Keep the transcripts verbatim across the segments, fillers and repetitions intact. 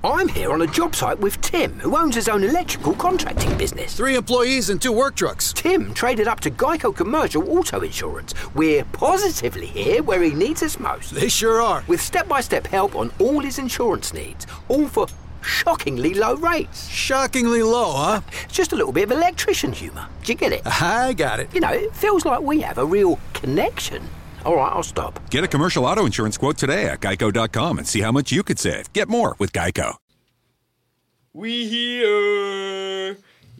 I'm here on a job site with Tim, who owns his own electrical contracting business. Three employees and two work trucks. Tim traded up to Geico Commercial Auto Insurance. We're positively here where he needs us most. They sure are. With step-by-step help on all his insurance needs, all for shockingly low rates. Shockingly low, huh? It's just a little bit of electrician humour. Do you get it? I got it. You know, it feels like we have a real connection. All right, I'll stop. Get a commercial auto insurance quote today at geico dot com and see how much you could save. Get more with Geico. We here.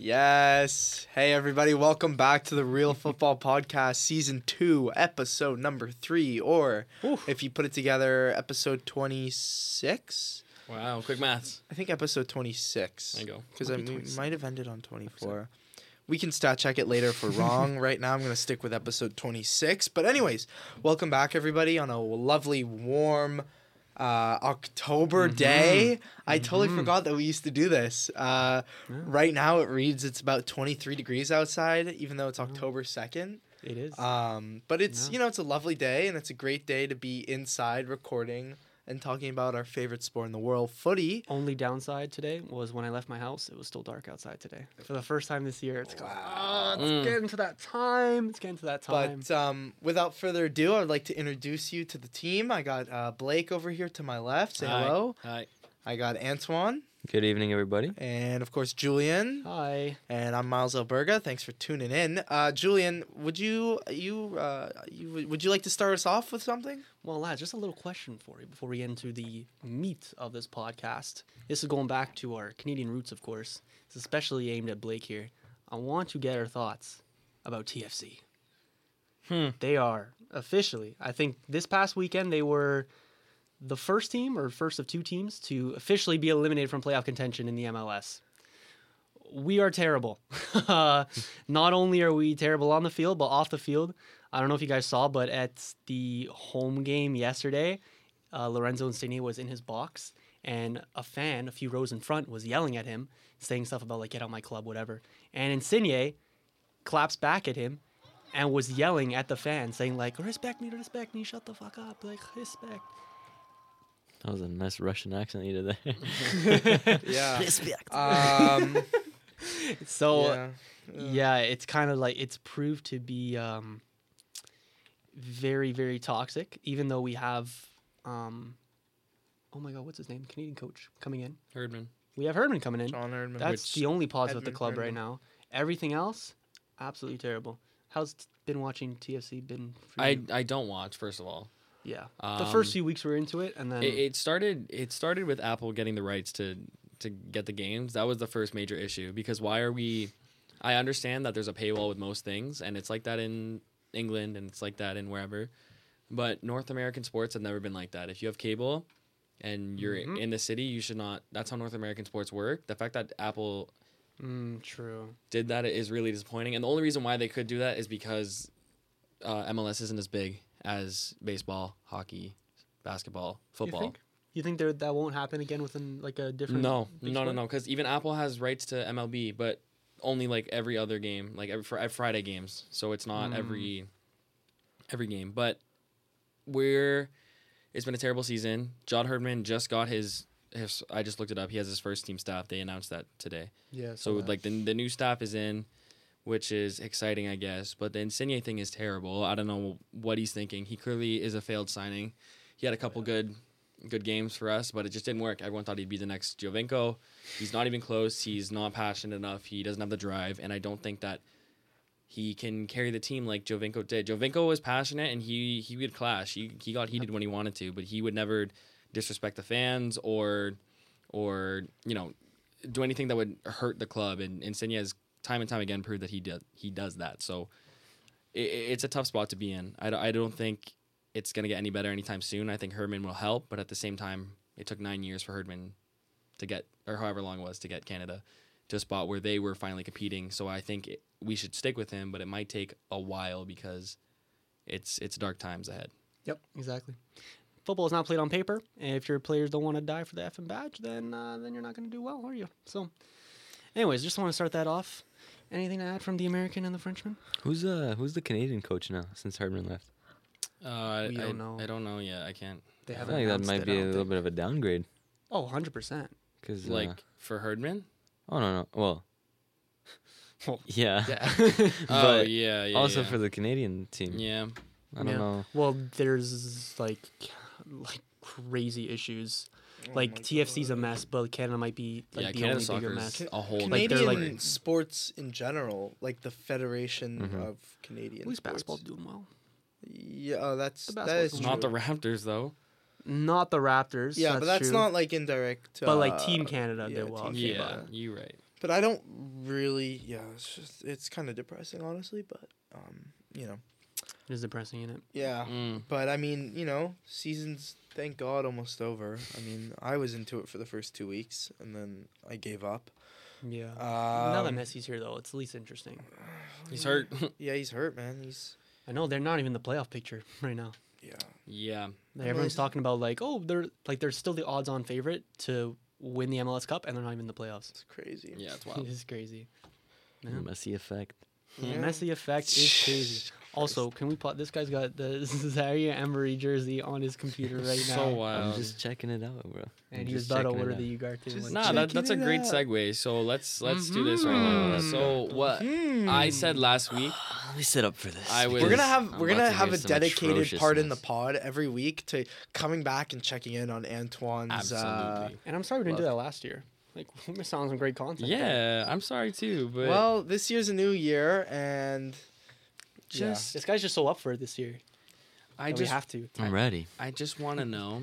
Yes. Hey, everybody. Welcome back to the Real Football Podcast, Season two, Episode number three, or Oof. If you put it together, Episode twenty-six? Wow, quick maths. I think Episode twenty-six. There you go. Because we might have ended on twenty-four. We can stat check it later if we're wrong. Right now, I'm going to stick with episode twenty-six. But anyways, welcome back, everybody, on a lovely, warm uh, October mm-hmm. day. I mm-hmm. totally forgot that we used to do this. Uh, yeah. Right now, it reads it's about twenty-three degrees outside, even though it's October second. It is. Um, but it's, yeah. you know, it's a lovely day, and it's a great day to be inside recording and talking about our favorite sport in the world, footy. Only downside today was when I left my house, it was still dark outside today. For the first time this year, it's, wow. oh, it's mm. getting to that time. It's getting to that time. But um, without further ado, I'd like to introduce you to the team. I got uh, Blake over here to my left. Say Hi. hello. Hi. I got Antoine. Good evening, everybody. And, of course, Julian. Hi. And I'm Miles Alberga. Thanks for tuning in. Uh, Julian, would you you uh, you would you like to start us off with something? Well, lads, just a little question for you before we get into the meat of this podcast. This is going back to our Canadian roots, of course. It's especially aimed at Blake here. I want to get our thoughts about T F C. Hmm. They are officially, I think this past weekend, they were the first team or first of two teams to officially be eliminated from playoff contention in the M L S. We are terrible. uh, not only are we terrible on the field, but off the field. I don't know if you guys saw, but at the home game yesterday, uh, Lorenzo Insigne was in his box, and a fan a few rows in front was yelling at him, saying stuff about, like, get out my club, whatever. And Insigne claps back at him and was yelling at the fan, saying, like, respect me, respect me, shut the fuck up, like, respect. That was a nice Russian accent you did there. Yeah. Respect. Um, so, yeah, yeah. yeah, it's kind of like, it's proved to be um, very, very toxic, even though we have, um, oh my God, what's his name? Canadian coach coming in. Herdman. We have Herdman coming in. John Herdman. That's Which the only positive Edmund with the club Herdman. right now. Everything else, absolutely terrible. How's t- been watching T F C been for I, you? I don't watch, first of all. Yeah. Um, the first few weeks we were into it, and then... It, it started It started with Apple getting the rights to, to get the games. That was the first major issue, because why are we... I understand that there's a paywall with most things, and it's like that in England, and it's like that in wherever. But North American sports have never been like that. If you have cable and you're mm-hmm. in the city, you should not... That's how North American sports work. The fact that Apple Mm, true. did that is really disappointing. And the only reason why they could do that is because uh, M L S isn't as big as baseball, hockey, basketball, football. You think, you think there, that won't happen again within like a different... No, no, no, no. Because even Apple has rights to M L B, but only like every other game, like every fr- Friday games. So it's not Mm. every every game. But we're it's been a terrible season. John Herdman just got his, his. I just looked it up. He has his first team staff. They announced that today. Yeah. So like the the new staff is in, which is exciting, I guess. But the Insigne thing is terrible. I don't know what he's thinking. He clearly is a failed signing. He had a couple good good games for us, but it just didn't work. Everyone thought he'd be the next Giovinco. He's not even close. He's not passionate enough. He doesn't have the drive, and I don't think that he can carry the team like Giovinco did. Giovinco was passionate, and he, he would clash. He he got heated when he wanted to, but he would never disrespect the fans or or you know do anything that would hurt the club. And Insigne has time and time again proved that he does he does that. So it, it's a tough spot to be in. I, I don't think it's going to get any better anytime soon. I think Herdman will help, but at the same time, it took nine years for Herdman to get, or however long it was, to get Canada to a spot where they were finally competing. So I think it, we should stick with him, but it might take a while because it's it's dark times ahead. Yep, exactly. Football is not played on paper, and if your players don't want to die for the F and badge, then uh, then you're not going to do well, are you? So, anyways, just want to start that off. Anything to add from the American and the Frenchman? Who's uh who's the Canadian coach now since Herdman left? Uh, we I, don't know. I don't know yet. I can't. They I haven't think that announced might it, be I a don't little think. bit of a downgrade. Oh, one hundred percent. Cause Like uh, for Herdman. oh no no well. Well, Yeah. Yeah. Oh But yeah, yeah. also yeah. for the Canadian team. yeah. I don't Yeah. know. Well, there's like like crazy issues. Like T F C's a mess, but Canada might be like Yeah, the Canada only bigger soccer's mess. a whole Like, Canadian they're, like- sports in general, like the Federation Mhm. of Canadian At least sports. basketball's doing well. Yeah, oh, that's The that basketball's is doing Not the true. Raptors though. Not the Raptors. Yeah, but that's true. not like indirect. But like uh, Team Canada yeah, did well. Team Yeah, Canada. you right. But I don't really. Yeah, it's just it's kind of depressing, honestly. But um, you know, It is depressing, isn't it? yeah. Mm. But I mean, you know, season's thank God almost over. I mean, I was into it for the first two weeks, and then I gave up. Yeah. Um, now that Messi's here, though, it's at least interesting. He's hurt. Yeah, he's hurt, man. He's I know they're not even in the playoff picture right now. yeah. yeah. Like, everyone's it's- talking about like, oh, they're like they're still the odds-on favorite to win the M L S Cup, and they're not even in the playoffs. It's crazy. Yeah, it's It wild. is crazy. Yeah. Messi effect. The Yeah. Messi effect is crazy. Also, can we plot? This guy's got the Zaire Emery jersey on his computer right now. So wild. I'm just checking it out, bro. and I'm he was just about to checking it order out. the Ugarte Just one. Nah, that, Checking that's a it great out. segue. So let's let's do this right now. Mhm. So what I said last week, Let me sit up for this. I was- We're gonna because have I'm we're about gonna to have hear a some dedicated part in the atrociousness. pod every week to coming back and checking in on Antoine's. Uh, absolutely. And I'm sorry we didn't do that last year. Like we missed out on some great content. there. Yeah, I'm sorry too, but well, this year's a new year, and just This guy's just so up for it this year. I that just we have to. I'm ready. I just want to know.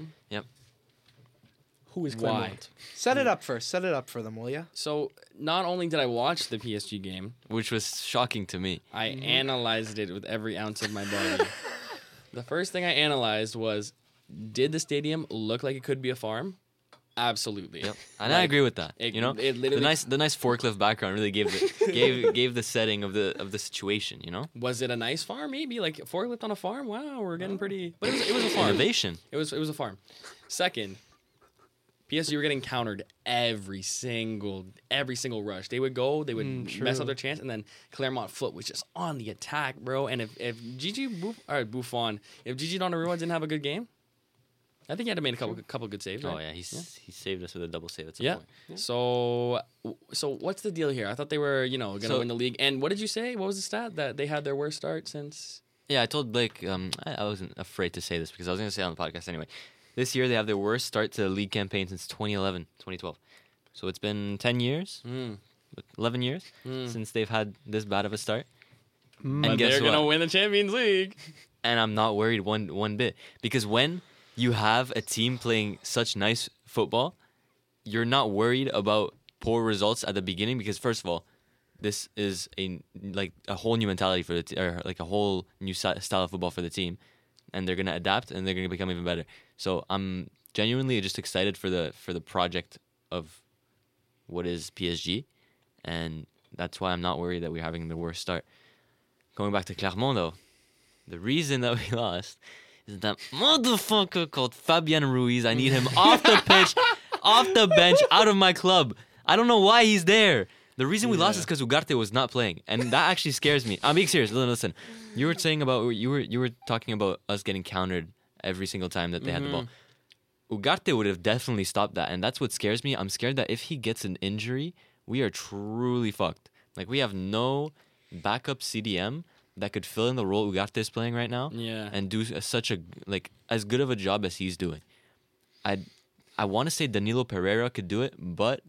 Who is Why? Clement? set it up first. Set it up for them, will ya? So not only did I watch the P S G game, Which was shocking to me. I Mm-hmm. analyzed it with every ounce of my body. The first thing I analyzed was, did the stadium look like it could be a farm? Absolutely. Yep, and I Like, agree with that. it- you know, it the literally- nice the nice forklift background really gave the gave gave the setting of the of the situation. You know, Was it a nice farm? Maybe like forklift on a farm. Wow, we're getting pretty. But it was, it was a farm. innovation. It was it was a farm. Second, P S G were getting countered every single every single rush. They would go, they would Mm, mess true. up their chance, and then Claremont Foot was just on the attack, bro. And if if Gigi Buff- or Buffon, if Gigi Donnarumma didn't have a good game, I think he had to make a couple couple good saves. Oh right? yeah, he's he saved us with a double save at some Yeah. point. So so what's the deal here? I thought they were you know gonna So- win the league. And what did you say? What was the stat that they had their worst start since? Yeah, I told Blake. Um, I, I wasn't afraid to say this because I was gonna say it on the podcast anyway. This year they have their worst start to the league campaign since twenty eleven, twenty twelve. So it's been ten years, Mm. eleven years Mm. since they've had this bad of a start. Mm. But And guess they're what? gonna win the Champions League. And I'm not worried one one bit because when you have a team playing such nice football, you're not worried about poor results at the beginning because first of all, this is a like a whole new mentality for the t- or like a whole new si- style of football for the team, and they're gonna adapt and they're gonna become even better. So I'm genuinely just excited for the for the project of what is P S G, and that's why I'm not worried that we're having the worst start. Going back to Clermont though, the reason that we lost is that motherfucker called Fabian Ruiz. I need him off the pitch, off the bench, out of my club. I don't know why he's there. The reason we lost is because Ugarte was not playing, and that actually scares me. I'm being serious. Listen, listen. You were saying about you were you were talking about us getting countered every single time that they had the ball. Ugarte would have definitely stopped that, and that's what scares me. I'm scared that if he gets an injury, we are truly fucked. Like we have no backup C D M that could fill in the role Ugarte is playing right now Yeah. and do a, such a like as good of a job as he's doing. I I want to say Danilo Pereira could do it, but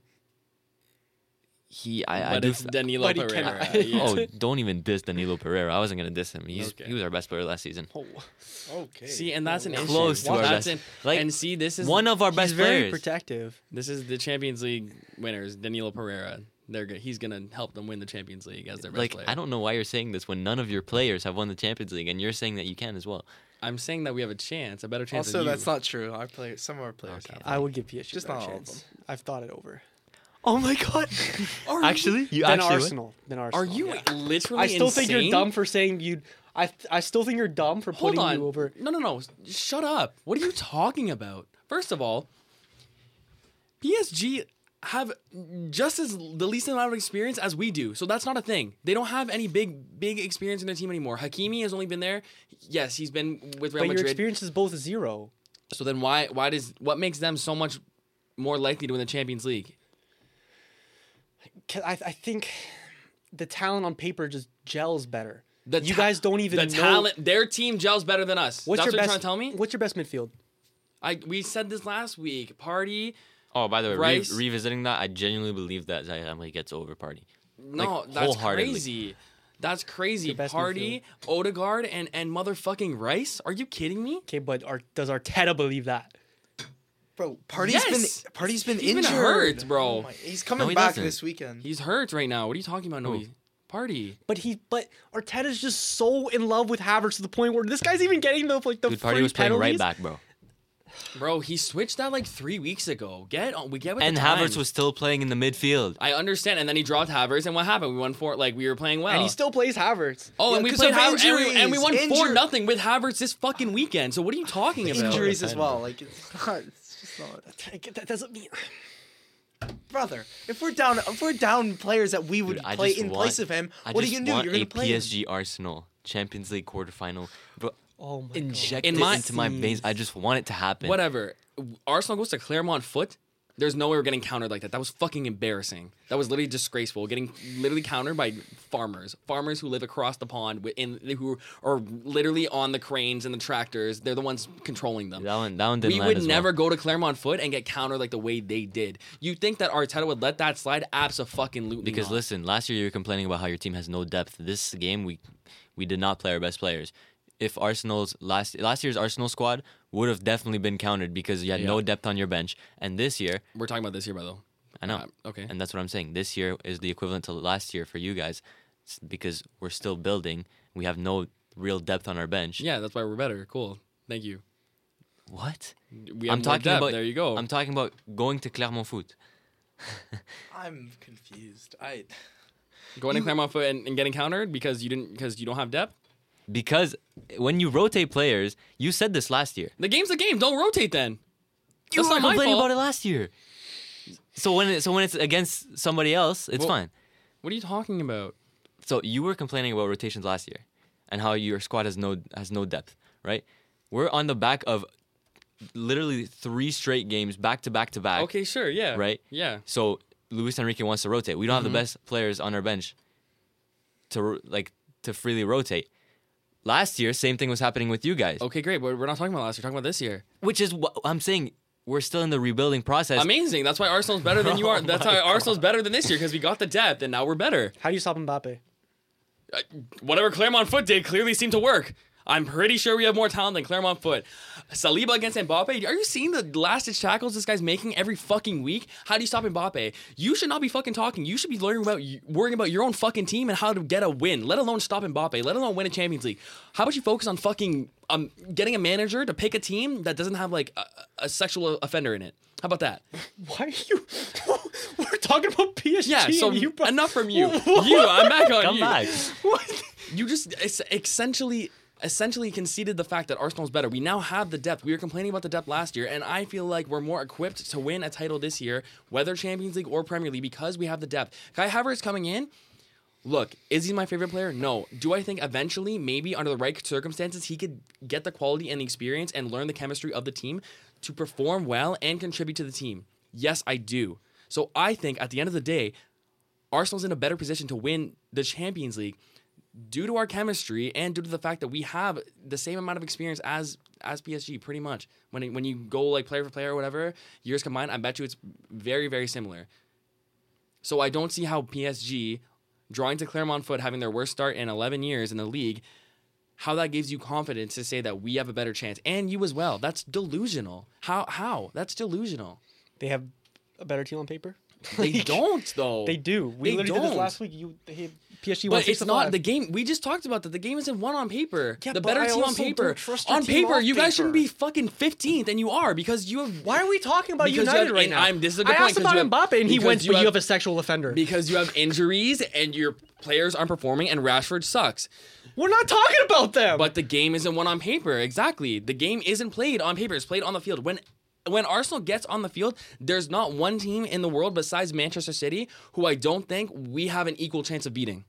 he I, I but do. it's f- Danilo but he Pereira. cannot. yeah. Oh, don't even diss Danilo Pereira. I wasn't gonna diss him. He's Okay. he was our best player last season. Oh, Okay. See, and that's an issue. Close to Well, our that's best. an- Like, and see, this is One of our he's best very players. protective. this is the Champions League winners, Danilo Pereira. They're good. He's gonna help them win the Champions League as their best Like player. I don't know why you're saying this when none of your players have won the Champions League, and you're saying that you can as well. I'm saying that we have a chance, a better chance. Also, than you. that's not true. Our players, some of our players Okay. have. I would give P S G Just a not all of chance. I've thought it over. Oh my god! Actually, you Then actually would? Arsenal. Then Arsenal. Are you yeah. literally? I still think you're insane? dumb for saying you. I I still think you're dumb for Hold putting on. you over. No, no, no. Shut up. What are you talking about? First of all, P S G have just as the least amount of experience as we do. So that's not a thing. They don't have any big big experience in their team anymore. Hakimi has only been there. Yes, he's been with Real But your Madrid. experience is both zero. So then why why does what makes them so much more likely to win the Champions League? 'Cause I, I think the talent on paper just gels better. The you ta- guys don't even the know. talent. Their team gels better than us. What's That's your what best, you're trying to tell me. What's your best midfield? I we said this last week. Party. Oh, by the way, re- Rice. revisiting that, I genuinely believe that Zaire Emery gets over Party. No, Like, that's wholeheartedly. crazy. That's crazy. Your best Party, Odegaard, and and motherfucking Rice. Are you kidding me? Okay, but Ar- does Arteta believe that? Bro, Party's Yes! been Party's been He's been injured. hurt, bro. Oh my- he's coming No, he back doesn't. this weekend. He's hurt right now. What are you talking about? No, Who? he, Party. But he, but Arteta's just so in love with Havertz to the point where this guy's even getting the like the Dude, Party free was playing right penalties. back, bro. Bro, he switched that like three weeks ago. Get on. We get with And the Havertz times. was still playing in the midfield. I understand, and then he dropped Havertz, and what happened? We won four. Like we were playing well. And he still plays Havertz. Oh, Yeah, and we 'cause played of Havertz, and we, and we won injuries. four Injur- nothing with Havertz this fucking weekend. So what are you talking about? Injuries as well. Like it's not. It's just not. That doesn't mean. Brother, if we're down, if we're down players that we would Dude, I play just in want- place of him, I what are just you gonna do? want You're gonna a play P him. S G Arsenal Champions League quarterfinal. Bro, Oh my inject In it my- into my veins. I just want it to happen. Whatever. Arsenal goes to Claremont foot. There's no way we're getting countered like that. That was fucking embarrassing. That was literally disgraceful. Getting literally countered by farmers, farmers who live across the pond, wi- in who are literally on the cranes and the tractors. They're the ones controlling them. That one, that one didn't We land would as never well. go to Claremont foot and get countered like the way they did. You think that Arteta would let that slide? Abso-fucking-lutely Because not. listen, last year you were complaining about how your team has no depth. This game we we did not play our best players. If Arsenal's last last year's Arsenal squad would have definitely been countered because you had no Yeah. depth on your bench, and this year We're talking about this year, by the way. I know, Uh, okay. and that's what I'm saying. This year is the equivalent to last year for you guys, s- because we're still building. We have no real depth on our bench. Yeah, that's why we're better. Cool. Thank you. What? We have I'm more talking depth. about. There you go. I'm talking about going to Clermont Foot. I'm confused. I. Going to Claremont foot and, and getting countered because you didn't because you don't have depth. Because when you rotate players, you said this last year. The game's the game. Don't rotate then. You That's were not my complaining fault. about it last year. So when it, so when it's against somebody else, it's Well- fine. What are you talking about? So you were complaining about rotations last year, and how your squad has no has no depth, right? We're on the back of literally three straight games, back to back to back. Okay, sure, yeah. Right? Yeah. So Luis Enrique wants to rotate. We don't have Mm-hmm. the best players on our bench to ro- like to freely rotate. Last year, same thing was happening with you guys, Okay, great. But we're not talking about last year. We're talking about this year. which is what I'm saying. We're still in the rebuilding process. Amazing. That's why Arsenal's better than you are. That's why Arsenal's better than this year because we got the depth and now we're better. How do you stop Mbappe? Whatever Claremont foot did clearly seemed to work. I'm pretty sure we have more talent than Claremont foot. Saliba against Mbappe. Are you seeing the last ditch tackles this guy's making every fucking week? How do you stop Mbappe? You should not be fucking talking. You should be learning about worrying about your own fucking team and how to get a win. Let alone stop Mbappe. Let alone win a Champions League. How about you focus on fucking um getting a manager to pick a team that doesn't have like a, a sexual offender in it? How about that? Why are you? We're talking about P S G. Yeah. So and you brought- enough from you. You. I'm back on Come you. back. You just es- essentially essentially conceded the fact that Arsenal's better. We now have the depth. We were complaining about the depth last year, and I feel like we're more equipped to win a title this year, whether Champions League or Premier League, because we have the depth. Kai Havertz coming in. Look, is he my favorite player? No. Do I think eventually, maybe under the right circumstances, he could get the quality and the experience and learn the chemistry of the team to perform well and contribute to the team? Yes, I do. So I think at the end of the day, Arsenal's in a better position to win the Champions League due to our chemistry and due to the fact that we have the same amount of experience as as P S G, pretty much. When it, when you go like player for player or whatever, years combined, I bet you it's very, very similar. So I don't see how P S G, drawing to Claremont foot, having their worst start in eleven years in the league, how that gives you confidence to say that we have a better chance. And you as well. That's delusional. How? How? That's delusional. They have a better team on paper. They Like, don't, though. They do. We They literally did don't. this last week. You they, P S G won But six it's to not five. the game. We just talked about that. The game isn't won on paper. Yeah, the but better I team on also paper. don't trust your On team paper, off you guys shouldn't paper. be fucking fifteenth, and you are because you have. Why are we talking about Because you United have- right and now? I'm- this is a good I point, asked 'cause about you have- Mbappe, and he because went, you but you have- have a sexual offender. Because you have injuries and your players aren't performing, and Rashford sucks. We're not talking about them. But the game isn't won on paper. Exactly. The game isn't played on paper. It's played on the field. When when Arsenal gets on the field, there's not one team in the world besides Manchester City who I don't think we have an equal chance of beating.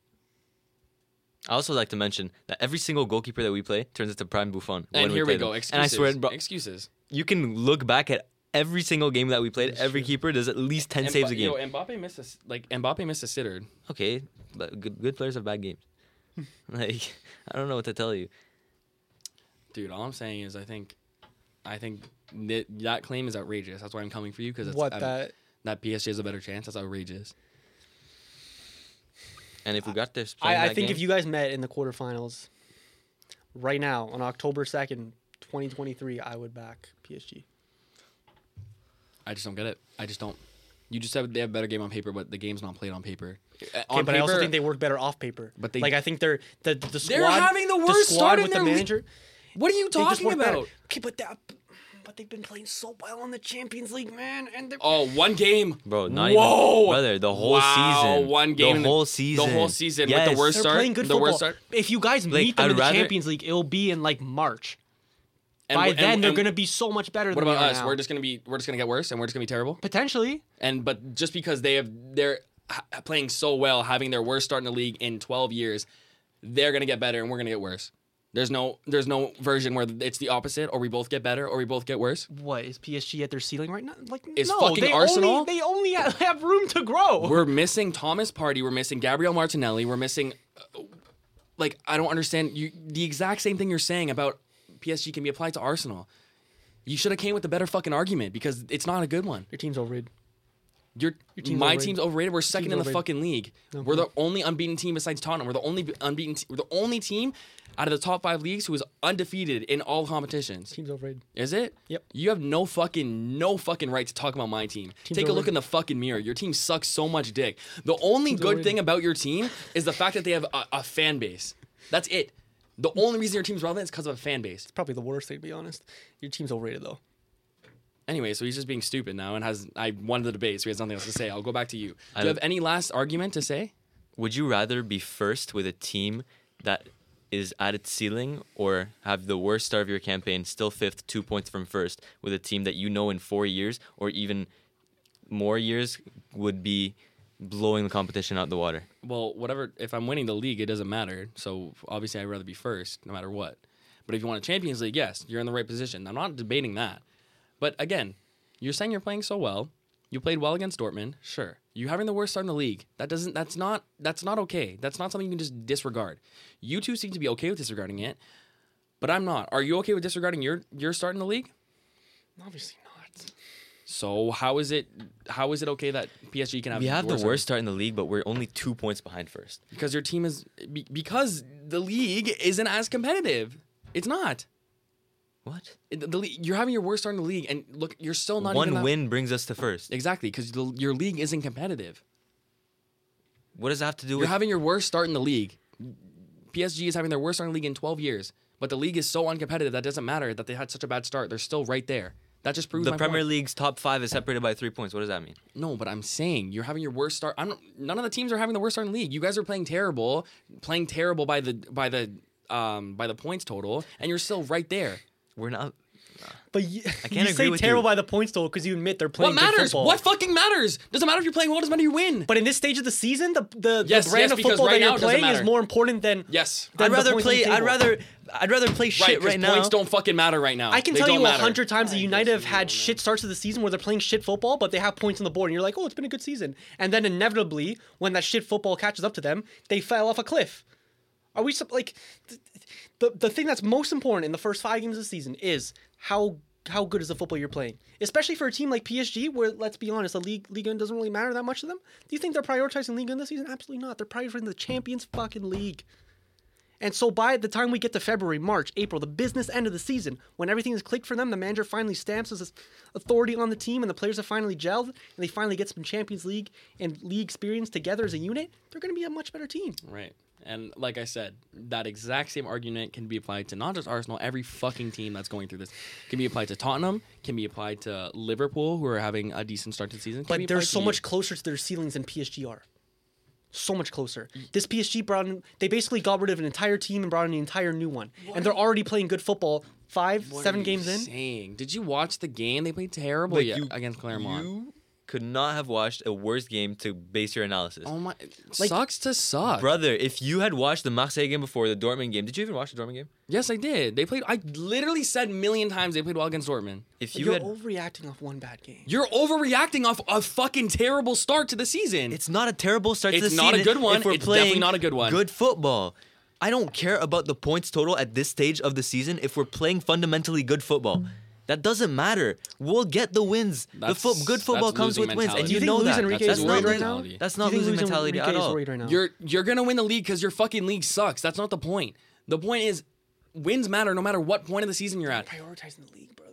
I also like to mention that every single goalkeeper that we play turns into prime Buffon. when And here play we go. them. Excuses. And I swear, bro, Excuses. you can look back at every single game that we played, every keeper does at least ten saves a game. Yo, Mbappe missed a s- like Mbappe missed a sitter. Okay, but good, good players have bad games. Like, I don't know what to tell you. Dude, all I'm saying is I think, I think that, that claim is outrageous. That's why I'm coming for you because What I'm, that? that P S G has a better chance. That's outrageous. And if we got this, I, I think if you guys met in the quarterfinals right now on October second, twenty twenty-three, I would back P S G. I just don't get it. I just don't. You just said they have a better game on paper, but the game's not played on paper. Uh, Okay, on but I also paper- think they work better off paper. But they- like I think they're the the squad. They're having the worst squad start in with their the league. manager. What are you they just talking work better. about? Okay, but that, but they've been playing so well in the Champions League, man, and they're Oh, one game. Bro, not Whoa. even, brother, the whole Wow, season. one game in The the- whole season. the whole season with Yes. the worst they're start. playing good the football. worst start. If you guys Like, meet them I'd in the rather- Champions League, it'll be in like March. And By we're- then, and- they're and going to be so much better What than about they are us? now. We're just gonna be. We're just gonna get worse, and we're just gonna be terrible. Potentially. And but just because they have they're h- playing so well, having their worst start in the league in twelve years, they're gonna get better, and we're gonna get worse. There's no there's no version where it's the opposite, or we both get better, or we both get worse. What is P S G at their ceiling right now? Like Is no, fucking they Arsenal? Only, they only have, have room to grow. We're missing Thomas Partey. We're missing Gabriel Martinelli. We're missing, uh, like, I don't understand. You the exact same thing you're saying about P S G can be applied to Arsenal. You should have came with a better fucking argument because it's not a good one. Your team's overrated. Your, team's my overrated. team's overrated. We're second team's in the overrated. fucking league. We're the only unbeaten team besides Tottenham. We're the only unbeaten. Te- we're the only team out of the top five leagues who is undefeated in all competitions. Team's overrated. Is it? Yep. You have no fucking no fucking right to talk about my team. Team's Take a look overrated. in the fucking mirror. Your team sucks so much dick. The only good overrated. thing about your team is the fact that they have a, a fan base. That's it. The only reason your team's relevant is because of a fan base. Probably the worst thing, to be honest. Your team's overrated, though. Anyway, so he's just being stupid now and has I won the debate, so he has nothing else to say. I'll go back to you. Do I you have don't- any last argument to say? Would you rather be first with a team that is at its ceiling or have the worst start of your campaign, still fifth, two points from first, with a team that you know in four years or even more years would be blowing the competition out the water? Well, whatever. If I'm winning the league, it doesn't matter. So obviously, I'd rather be first, no matter what. But if you want a Champions League, yes, you're in the right position. I'm not debating that. But again, you're saying you're playing so well. You played well against Dortmund, sure. You having the worst start in the league. That doesn't. That's not. That's not okay. That's not something you can just disregard. You two seem to be okay with disregarding it, but I'm not. Are you okay with disregarding your your start in the league? Obviously not. So how is it? How is it okay that P S G can have? We have the start? worst start in the league, but we're only two points behind first. Because your team is be- because the league isn't as competitive. It's not. What? It- The, the, le- you're having your worst start in the league, and look, you're still not One even that- win brings us to first. Exactly, because your league isn't competitive. What does that have to do You're with... having your worst start in the league. P S G is having their worst start in the league in twelve years, but the league is so uncompetitive that doesn't matter that they had such a bad start. They're still right there. That just proves the my Premier point. League's top five is separated by three points. What does that mean? No, but I'm saying you're having your worst start. I'm none of the teams are having the worst start in the league. You guys are playing terrible, playing terrible by the by the um by the points total, and you're still right there. We're not... But you, I can't you agree say with terrible you. by the points total because you admit they're playing What good matters? football. What fucking matters? Doesn't matter if you're playing well. Doesn't matter if you win. But in this stage of the season, the the, Yes, the brand yes, of because football right that now you're it doesn't playing is matter. more important than Yes. than I'd the rather points on the play... I'd table. rather... I'd rather play shit Right, right, because now. points don't fucking matter right now. I can They tell don't you a matter. hundred times that United have had shit starts to the season where they're playing shit football, but they have points on the board, and you're like, oh, it's been a good season. And then inevitably, when that shit football catches up to them, they fell off a cliff. Are we sup- like th- the the thing that's most important in the first five games of the season is how how good is the football you're playing, especially for a team like P S G, where let's be honest, the league Ligue one doesn't really matter that much to them. Do you think they're prioritizing Ligue one this season? Absolutely not. They're prioritizing the Champions fucking League. And so by the time we get to February, March, April, the business end of the season, when everything is clicked for them, the manager finally stamps his authority on the team and the players have finally gelled and they finally get some Champions League and league experience together as a unit, they're going to be a much better team. Right. And like I said, that exact same argument can be applied to not just Arsenal, every fucking team that's going through this. Can be applied to Tottenham, can be applied to Liverpool, who are having a decent start to the season. Can be But they're applied so to much you. closer to their ceilings than P S G are. So much closer. This P S G brought in, they basically got rid of an entire team and brought in an entire new one. And they're already playing good football five, What seven are you games in. saying? Did you watch the game? They played terrible Like, ye- you- against Claremont. You could not have watched a worse game to base your analysis. Oh my, sucks to suck. Brother, if you had watched the Marseille game before the Dortmund game, did you even watch the Dortmund game? Yes, I did. They played. I literally said a million times they played well against Dortmund. If you You're had, overreacting off one bad game. You're overreacting off a fucking terrible start to the season. it's not a terrible start to It's the not a season. good one. If we're It's playing definitely not a good one. Good football. I don't care about the points total at this stage of the season if we're playing fundamentally good football. That doesn't matter. We'll get the wins. That's- the fo- good football that's comes with losing wins, and mentality. you Do you know think Luis that. Enrique that's is not worried right losing- now? mentality. That's Do you not think losing Luis mentality Enrique at is all. worried right now? You're you're gonna win the league because your fucking league sucks. That's not the point. The point is, wins matter no matter what point of the season you're at. prioritizing the league, brother.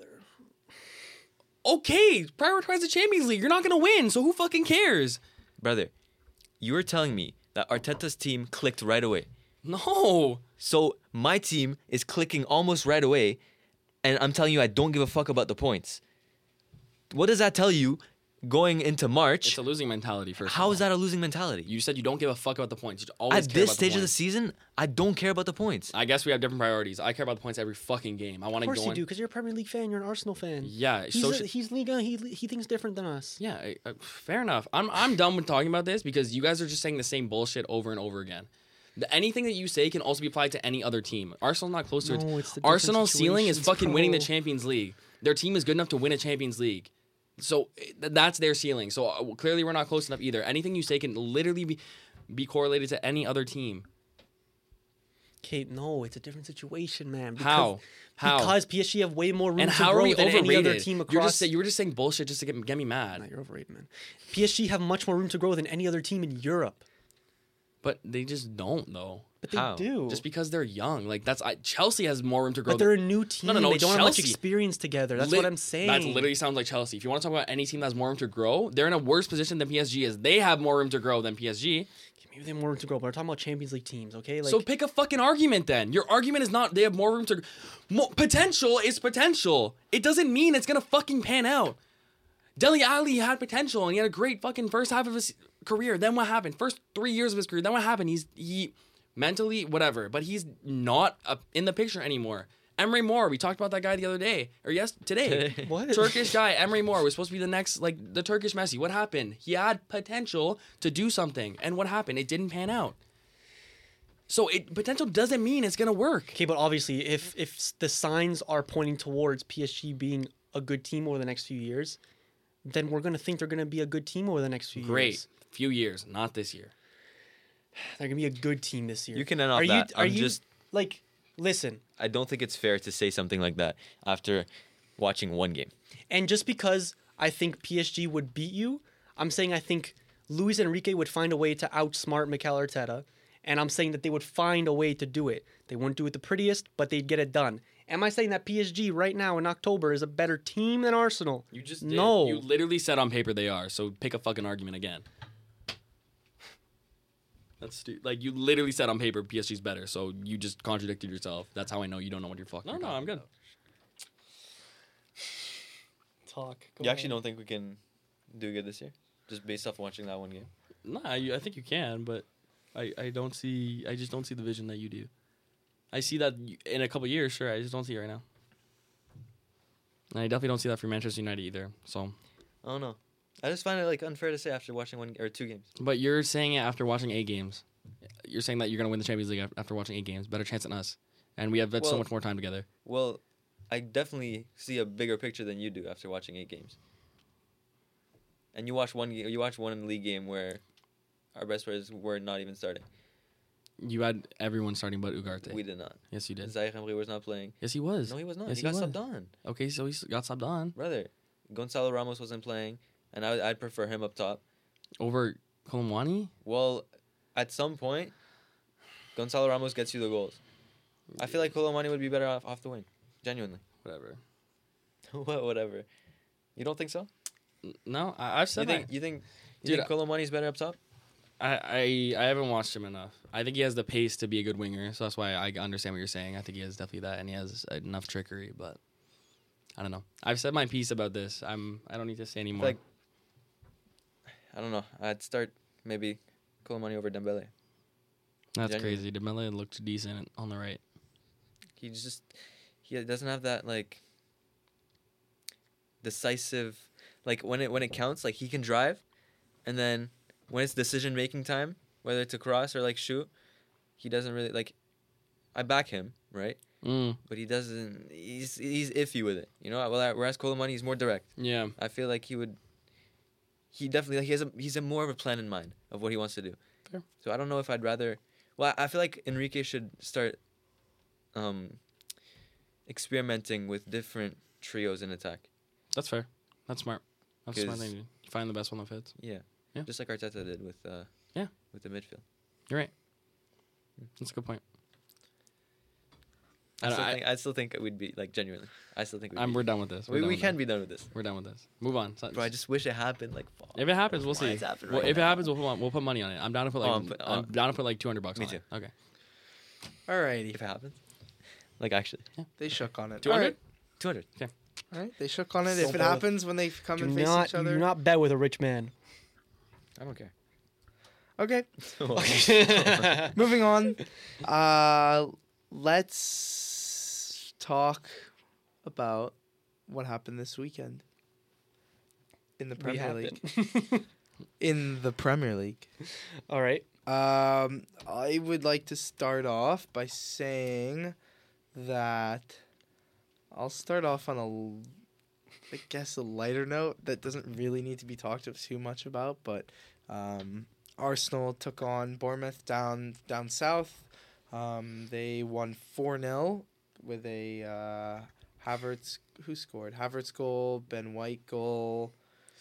Okay, prioritize the Champions League. You're not gonna win, so who fucking cares? Brother, you were telling me that Arteta's team clicked right away. No. So my team is clicking almost right away, and I'm telling you I don't give a fuck about the points. What does that tell you going into March? It's a losing mentality. First, How of is all. that a losing mentality? You said you don't give a fuck about the points. You always At care this about stage the of the points. season, I don't care about the points. I guess we have different priorities. I care about the points every fucking game. I want Of to course go you in. do, because you're a Premier League fan. You're an Arsenal fan. Yeah, He's, so a, should- he's Liga. He he thinks different than us. Yeah, I- I- fair enough. I'm I'm done with talking about this because you guys are just saying the same bullshit over and over again. The, anything that you say can also be applied to any other team. Arsenal's not close to No, it. it's the different Arsenal's ceiling is situations, fucking winning the bro. Champions League. Their team is good enough to win a Champions League. So th- that's their ceiling. So uh, clearly we're not close enough either. Anything you say can literally be be correlated to any other team. Kate, no, it's a different situation, man. Because, How? How? Because P S G have way more room And to how grow are we than any other overrated? team across. You're just say, you were just saying bullshit just to get, get me mad. Nah, you're overrated, man. P S G have much more room to grow than any other team in Europe. But they just don't though. But they How? do. Just because they're young, like that's I, Chelsea has more room to grow. but they're a than- new team. No, no, no, They don't have much Chelsea- experience together. That's Lit- what I'm saying. That literally sounds like Chelsea. If you want to talk about any team that has more room to grow, they're in a worse position than P S G is. They have more room to grow than P S G. Maybe they have more room to grow, but we're talking about Champions League teams, okay? Like, So pick a fucking argument then. Your argument is not they have more room to mo- potential is potential. It doesn't mean it's gonna fucking pan out. Dele Alli had potential and he had a great fucking first half of his career. Then what happened? First three years of his career. Then what happened? He's he mentally whatever, but he's not uh, in the picture anymore. Emery Moore, we talked about that guy the other day, or yes, today. What? Turkish guy, Emery Moore, was supposed to be the next, like the Turkish Messi. What happened? He had potential to do something, and what happened? It didn't pan out. So it potential doesn't mean it's gonna work. okay, but obviously, if if s- the signs are pointing towards P S G being a good team over the next few years, then we're gonna think they're gonna be a good team over the next few Great, years. few years, not this year. They're gonna be a good team this year. You can end off are that. You, are I'm you just- like, listen, I don't think it's fair to say something like that after watching one game. and just because I think P S G would beat you, I'm saying I think Luis Enrique would find a way to outsmart Mikel Arteta, and I'm saying that they would find a way to do it. They wouldn't do it the prettiest, but they'd get it done. Am I saying that P S G right now in October is a better team than Arsenal? You just did. no. You literally said on paper they are. So pick a fucking argument again. That's stu- like you literally said on paper P S G's better. So you just contradicted yourself. That's how I know you don't know what you're fucking. No, no, I'm good. Talk. You actually don't think we can do good this year? Just based off watching that one game? Nah, you, I think you can, but I, I don't see. I just don't see the vision that you do. I see that y- in a couple years, sure. I just don't see it right now. And I definitely don't see that for Manchester United either. So, I don't know. I just find it like unfair to say after watching one or two games. but you're saying it after watching eight games. You're saying that you're gonna win the Champions League af- after watching eight games. Better chance than us, and we have had so Well- much more time together. Well, I definitely see a bigger picture than you do after watching eight games. And you watch one game, you watch one league game where our best players were not even starting. You had everyone starting but Ugarte. We did not. Yes, you did. Zaire Emery was not playing. Yes, he was. No, he was not. Yes, he he got was. subbed on. Okay, so he s- got subbed on Brother, Gonzalo Ramos wasn't playing, and I, I'd prefer him up top. over Kolomwani. Well, at some point, Gonzalo Ramos gets you the goals. I feel like Colomani would be better off off the wing. Genuinely. Whatever. What? Whatever. You don't think so? N- No, I, I've You said think that. you think you Dude, think Colomani's better up top? I, I I haven't watched him enough. I think he has the pace to be a good winger, so that's why I understand what you're saying. I think he has definitely that, and he has enough trickery. But I don't know. I've said my piece about this. I'm. I don't need to say anymore. Like, I don't know. I'd start maybe Colomani over Dembele. That's genuinely. crazy. Dembele looked decent on the right. He just he doesn't have that like decisive like when it when it counts, like he can drive, and then when it's decision making time, whether to cross or like shoot, he doesn't really like. I back him, right? Mm, But he doesn't. He's he's iffy with it, you know. Well, whereas Colomani, he's more direct. yeah. I feel like he would. He definitely like, he has a he's a more of a plan in mind of what he wants to do. Fair. So I don't know if I'd rather. Well, I I feel like Enrique should start. Um. Experimenting with different trios in attack. That's fair. That's smart. That's a smart 'Cause- thing to do. You find the best one that fits. Yeah. Yeah. Just like Arteta did with. Uh, Yeah. With the midfield. You're right. That's a good point. I I, still, I, think, I still think we'd be like genuinely. I still think we'd I'm, be, we're done with this. We're we done we with can this. be done with this. We're done with this. Move on. So- Bro, I just wish it happened. Like, fuck. if it happens, we'll Why see. it's happening Well, right if it now? happens, we'll put, we'll put money on it. I'm down to put like Oh, I'm, but, uh, down to put like two hundred bucks. me on too. It. Okay. Alrighty. If it happens, like actually, They shook on it. two hundred. two hundred. All right. They shook on it. So if it bold. happens when they come Do and face not, each other. do not bet with a rich man. I don't care. Okay. Moving on. Uh, let's talk about what happened this weekend in the We Premier League. happened. In the Premier League. All right. Um, I would like to start off by saying that I'll start off on a, l- I guess, a lighter note that doesn't really need to be talked too much about, but um, Arsenal took on Bournemouth down down south. Um, they won four nil with a uh, Havertz, who scored? Havertz goal, Ben White goal,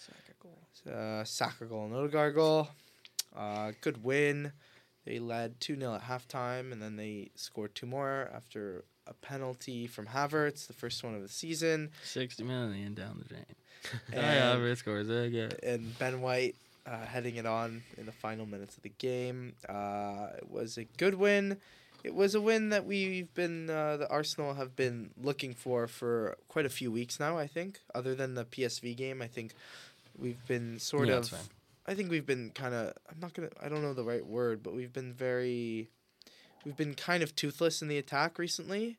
uh, Saka goal, and Odegaard goal. Uh, good win. They led two nil at halftime, and then they scored two more after a penalty from Havertz, the first one of the season. Sixty million down the drain. And- Yeah, scores again. and Ben White uh, heading it on in the final minutes of the game. Uh, it was a good win. It was a win that we've been, uh, the Arsenal have been looking for for quite a few weeks now, I think. Other than the P S V game, I think we've been sort Yeah, of, that's fine. I think we've been kind of, I'm not going to, I don't know the right word, but we've been very, we've been kind of toothless in the attack recently.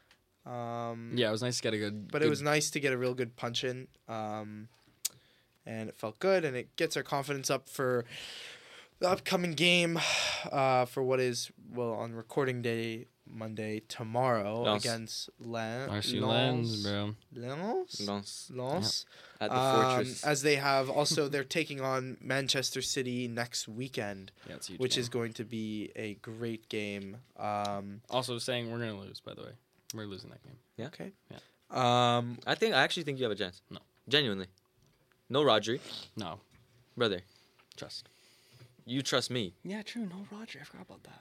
Um, Yeah, it was nice to get a good. but good, it was nice to get a real good punch in, um, and it felt good, and it gets our confidence up for the upcoming game, uh, for what is well on recording day Monday tomorrow Lens. against Lens. R C Lens, bro. Lens. Lens. Lens. At the Um, Fortress. as they have also, they're taking on Manchester City next weekend, Yeah, it's a huge. which game. is going to be a great game. Um, also saying we're gonna lose. By the way, we're losing that game. Yeah. okay. Yeah. Um, I think I actually think you have a chance. No. Genuinely. No Rodri. No, Brother, trust. you trust me. Yeah, true. No Roger. I forgot about that.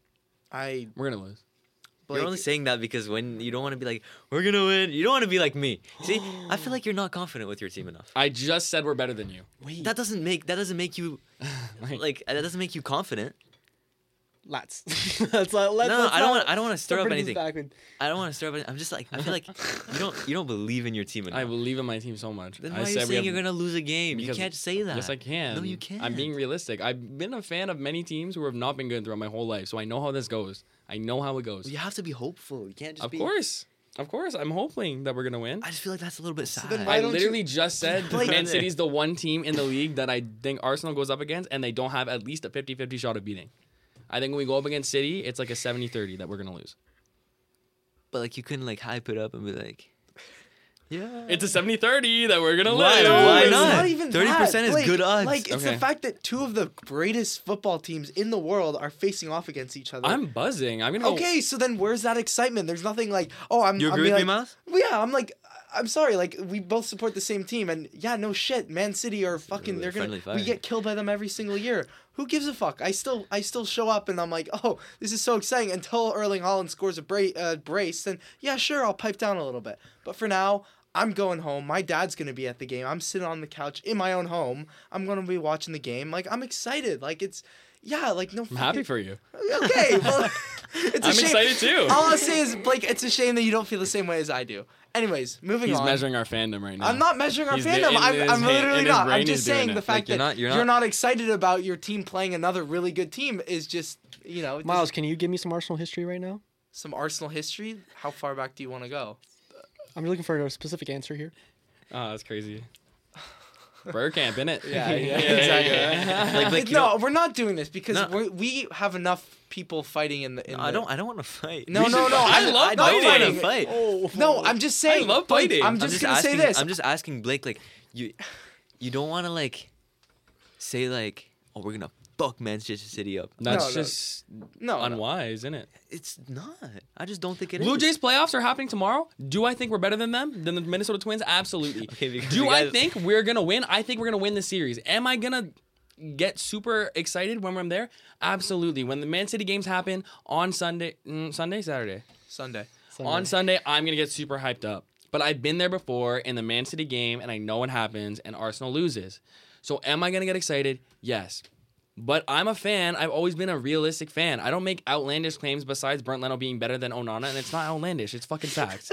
I We're gonna lose. Blake, You're only saying that because when you don't want to be like, we're going to win. You don't want to be like me. See, I feel like you're not confident with your team enough. I just said we're better than you. Wait. That doesn't make that doesn't make you Like, like that doesn't make you confident. Let's. let's let, let's No, no, let's I don't not- want I don't want to stir up bring this anything. back with- I don't want to stir up anything. I'm just like I feel like you don't you don't believe in your team enough. I believe in my team so much. Then I why are you said we saying have- you're gonna lose a game? You because- can't say that. Yes, I can. No, you can't. I'm being realistic. I've been a fan of many teams who have not been good throughout my whole life, so I know how this goes. I know how it goes. You have to be hopeful. You can't just Of be. course, of course, I'm hoping that we're gonna win. I just feel like that's a little bit sad. then why I don't you- literally just said Blake- Man City's the one team in the league that I think Arsenal goes up against, and they don't have at least a fifty-fifty shot of beating. I think when we go up against City, it's like a seventy thirty that we're gonna lose. But like you couldn't like hype it up and be like, yeah. It's a seventy thirty that we're gonna Why? lose. Why it's not? not even thirty percent that. is Like- good odds. Like it's the Okay. fact that two of the greatest football teams in the world are facing off against each other. I'm buzzing. I'm gonna. okay, so then where's that excitement? There's nothing like, oh, I'm. You I'm agree be with like, me, Miles? Well, yeah, I'm like, I'm sorry. Like we both support the same team, and yeah, no shit, Man City are fucking. They're gonna. Friendly fire. We get killed by them every single year. Who gives a fuck? I still, I still show up, and I'm like, oh, this is so exciting. Until Erling Haaland scores a bra- uh, brace, then yeah, sure, I'll pipe down a little bit. But for now, I'm going home. My dad's gonna be at the game. I'm sitting on the couch in my own home. I'm gonna be watching the game. Like I'm excited. Like it's, yeah, like no. I'm happy for you. Okay, well, it's a I'm shame. excited too. All I'll say is, Blake, it's a shame that you don't feel the same way as I do. Anyways, moving He's on. measuring our fandom right now. I'm not measuring our He's fandom. doing- in I'm, his I'm hand- literally in his not. brain, I'm just he's doing saying it. the fact Like, you're that not- you're you're not- not excited about your team playing another really good team is just, you know, it Miles, doesn't- can you give me some Arsenal history right now? some Arsenal history. How far back do you want to go? I'm looking for a specific answer here. Oh, that's crazy. Burger camp, innit? Yeah, yeah, exactly. Like, like you no, know, we're not doing this because No. we're, we have enough people fighting in the. In I the- don't. I don't want to fight. No, We no, should- no. I I love I don't fighting. want to fight. Oh No, I'm just saying. love Blake, fighting. I'm I'm just, I'm gonna asking, say this. I'm just asking Blake, like, you, you don't want to like, say like, oh, we're gonna fuck Manchester City up. That's No, no. just no, no. unwise, isn't it? It's not. I just don't think it is. Blue Jays playoffs are happening tomorrow. Do I think we're better than them, than the Minnesota Twins? Absolutely. Okay, because Do you I guys- think we're gonna win? I think we're gonna win the series. Am I gonna get super excited when I'm there? Absolutely. When the Man City games happen on Sunday, mm, Sunday, Saturday, Sunday. on Sunday, I'm gonna get super hyped up. But I've been there before in the Man City game, and I know what happens, and Arsenal loses. So am I gonna get excited? Yes. But I'm a fan. I've always been a realistic fan. I don't make outlandish claims besides Brent Leno being better than Onana, and it's not outlandish. It's fucking facts.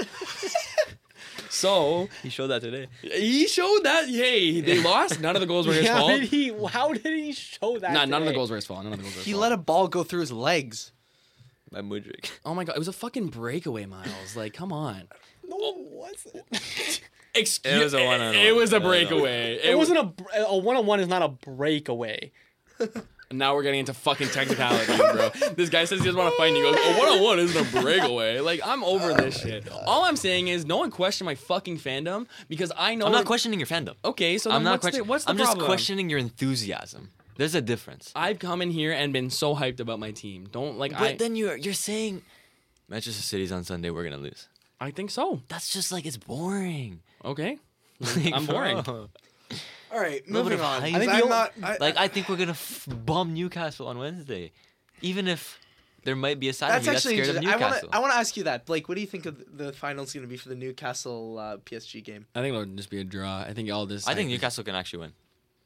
So He showed that today. he showed that. Hey, they lost. None of the goals were his how fault. did he? How did he show that? Nah, none of the today? goals were his fault. None of the goals were his He fault. let a ball go through his legs. By Mudryk. Oh my god, it was a fucking breakaway, Miles. Like, come on. No, it wasn't. Excuse. It was a one-on-one. It was a No, no, no. breakaway. It wasn't a br- a one on one is not a breakaway. Now we're getting into fucking technicality, bro. This guy says he doesn't want to fight, and he goes, "A one-on-one isn't a breakaway." Like, I'm over this shit. All I'm saying is, no one question my fucking fandom because I know. I'm not that- questioning your fandom. Okay, so then I'm not what's, the, questioning. what's the I'm problem? just questioning your enthusiasm. There's a difference. I've come in here and been so hyped about my team. Don't like. But I. then you're you're saying Manchester City's on Sunday. We're gonna lose. I think so. That's just like it's boring. Okay. Like, I'm boring. bro. All right, Little bit moving of on. hype. I think the I'm only- not. I, Like I think we're gonna f- bomb Newcastle on Wednesday, even if there might be a side that's of me that's actually scared of interesting. I want Newcastle. to. I want to ask you that, Blake. What do you think of the finals going to be for the Newcastle uh, P S G game? I think it'll just be a draw. I think all this. I think Newcastle can actually win.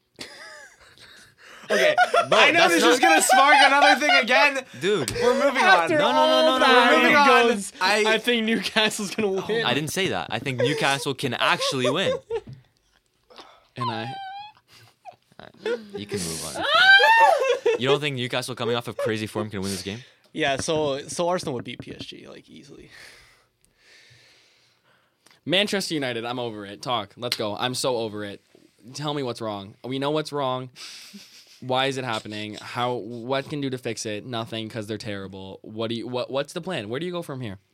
Okay, I know that's this not- is going to spark another thing again. Dude, We're moving After on. No, no, no, all no, no, that, we're he moving on. goes, I- I think Newcastle's gonna win. I didn't say that. I think Newcastle can actually win. And I. You can move on. You don't think Newcastle coming off of crazy form can win this game? Yeah, so so Arsenal would beat P S G like easily. Manchester United, I'm over it. Talk. Let's go. I'm so over it. Tell me what's wrong. We know what's wrong. Why is it happening? How? What can do to fix it? Nothing, because they're terrible. What do you? What? What's the plan? Where do you go from here?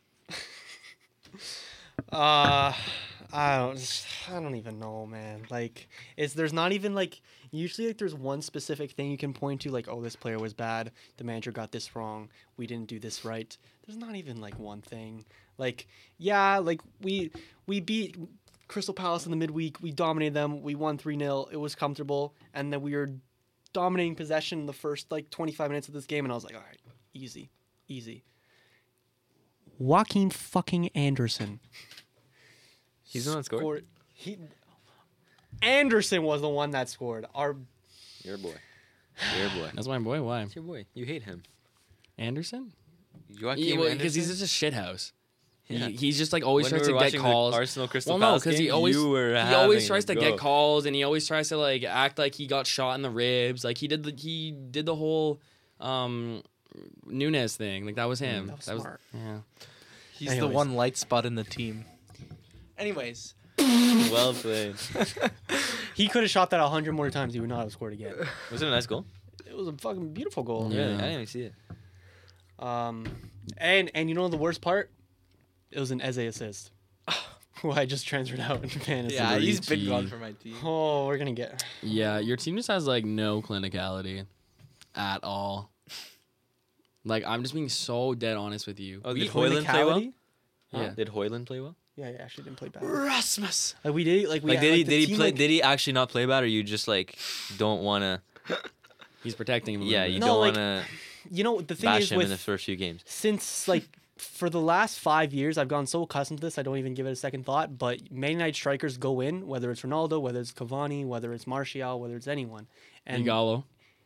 Uh, I don't. I don't even know, man. Like, it's there's not even like usually like there's one specific thing you can point to, like, oh, this player was bad. The manager got this wrong. We didn't do this right. There's not even like one thing. Like, yeah, like we we beat Crystal Palace in the midweek. We dominated them. We won three nil. It was comfortable, and then we were dominating possession in the first like twenty-five minutes of this game, and I was like, all right, easy, easy. Joaquin fucking Anderson. He's the one that scored? He Anderson was the one that scored. Our Your boy. Your boy. That's my boy. Why? It's your boy. You hate him. Anderson? Joaquin Because he's Anderson? just a shit house. Yeah. He, he's just like always When tries we were to get watching the calls. Arsenal Crystal well, no, Palace because he game, always you were he always having tries a to get go. calls, and he always tries to like act like he got shot in the ribs. Like he did the he did the whole um Nunes thing. Like that was him. that was smart. yeah. He's Anyways. the one light spot in the team. Anyways, Well played. he could have shot that a hundred more times. He would not have scored again. Was it a nice goal? It was a fucking beautiful goal. Yeah. Really? I didn't even see it. Um, and and you know the worst part? It was an Eze assist. Who I just transferred out into fantasy. yeah, he's been Luigi. gone for my team. Oh, we're gonna get. Yeah, your team just has like no clinicality at all. Like I'm just being so dead honest with you. Oh, We- did Hoyland play well? Clinicality? yeah. Did Hoyland play well? Yeah, he actually didn't play bad. Rasmus. Like we did, like we Like, had, did he like, the did he team, play? like- Did he actually not play bad, or you just like don't want to? He's protecting him. a Yeah, little you bit. No, don't like, want to You know the thing bash is him with in the first few games. since like for the last five years, I've gotten so accustomed to this, I don't even give it a second thought. But Man United strikers go in, whether it's Ronaldo, whether it's Cavani, whether it's Martial, whether it's anyone. And Igalo.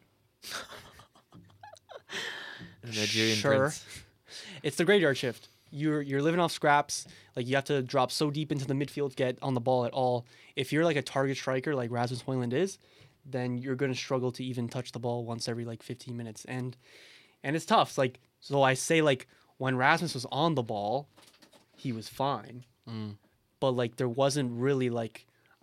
Nigerian sure, prince. it's the graveyard shift. You're you're living off scraps. Like you have to drop so deep into the midfield to get on the ball at all. If you're like a target striker like Rasmus Højlund is, then you're gonna struggle to even touch the ball once every like fifteen minutes. And and it's tough. Like so I say like when Rasmus was on the ball, he was fine. Mm. But like there wasn't really like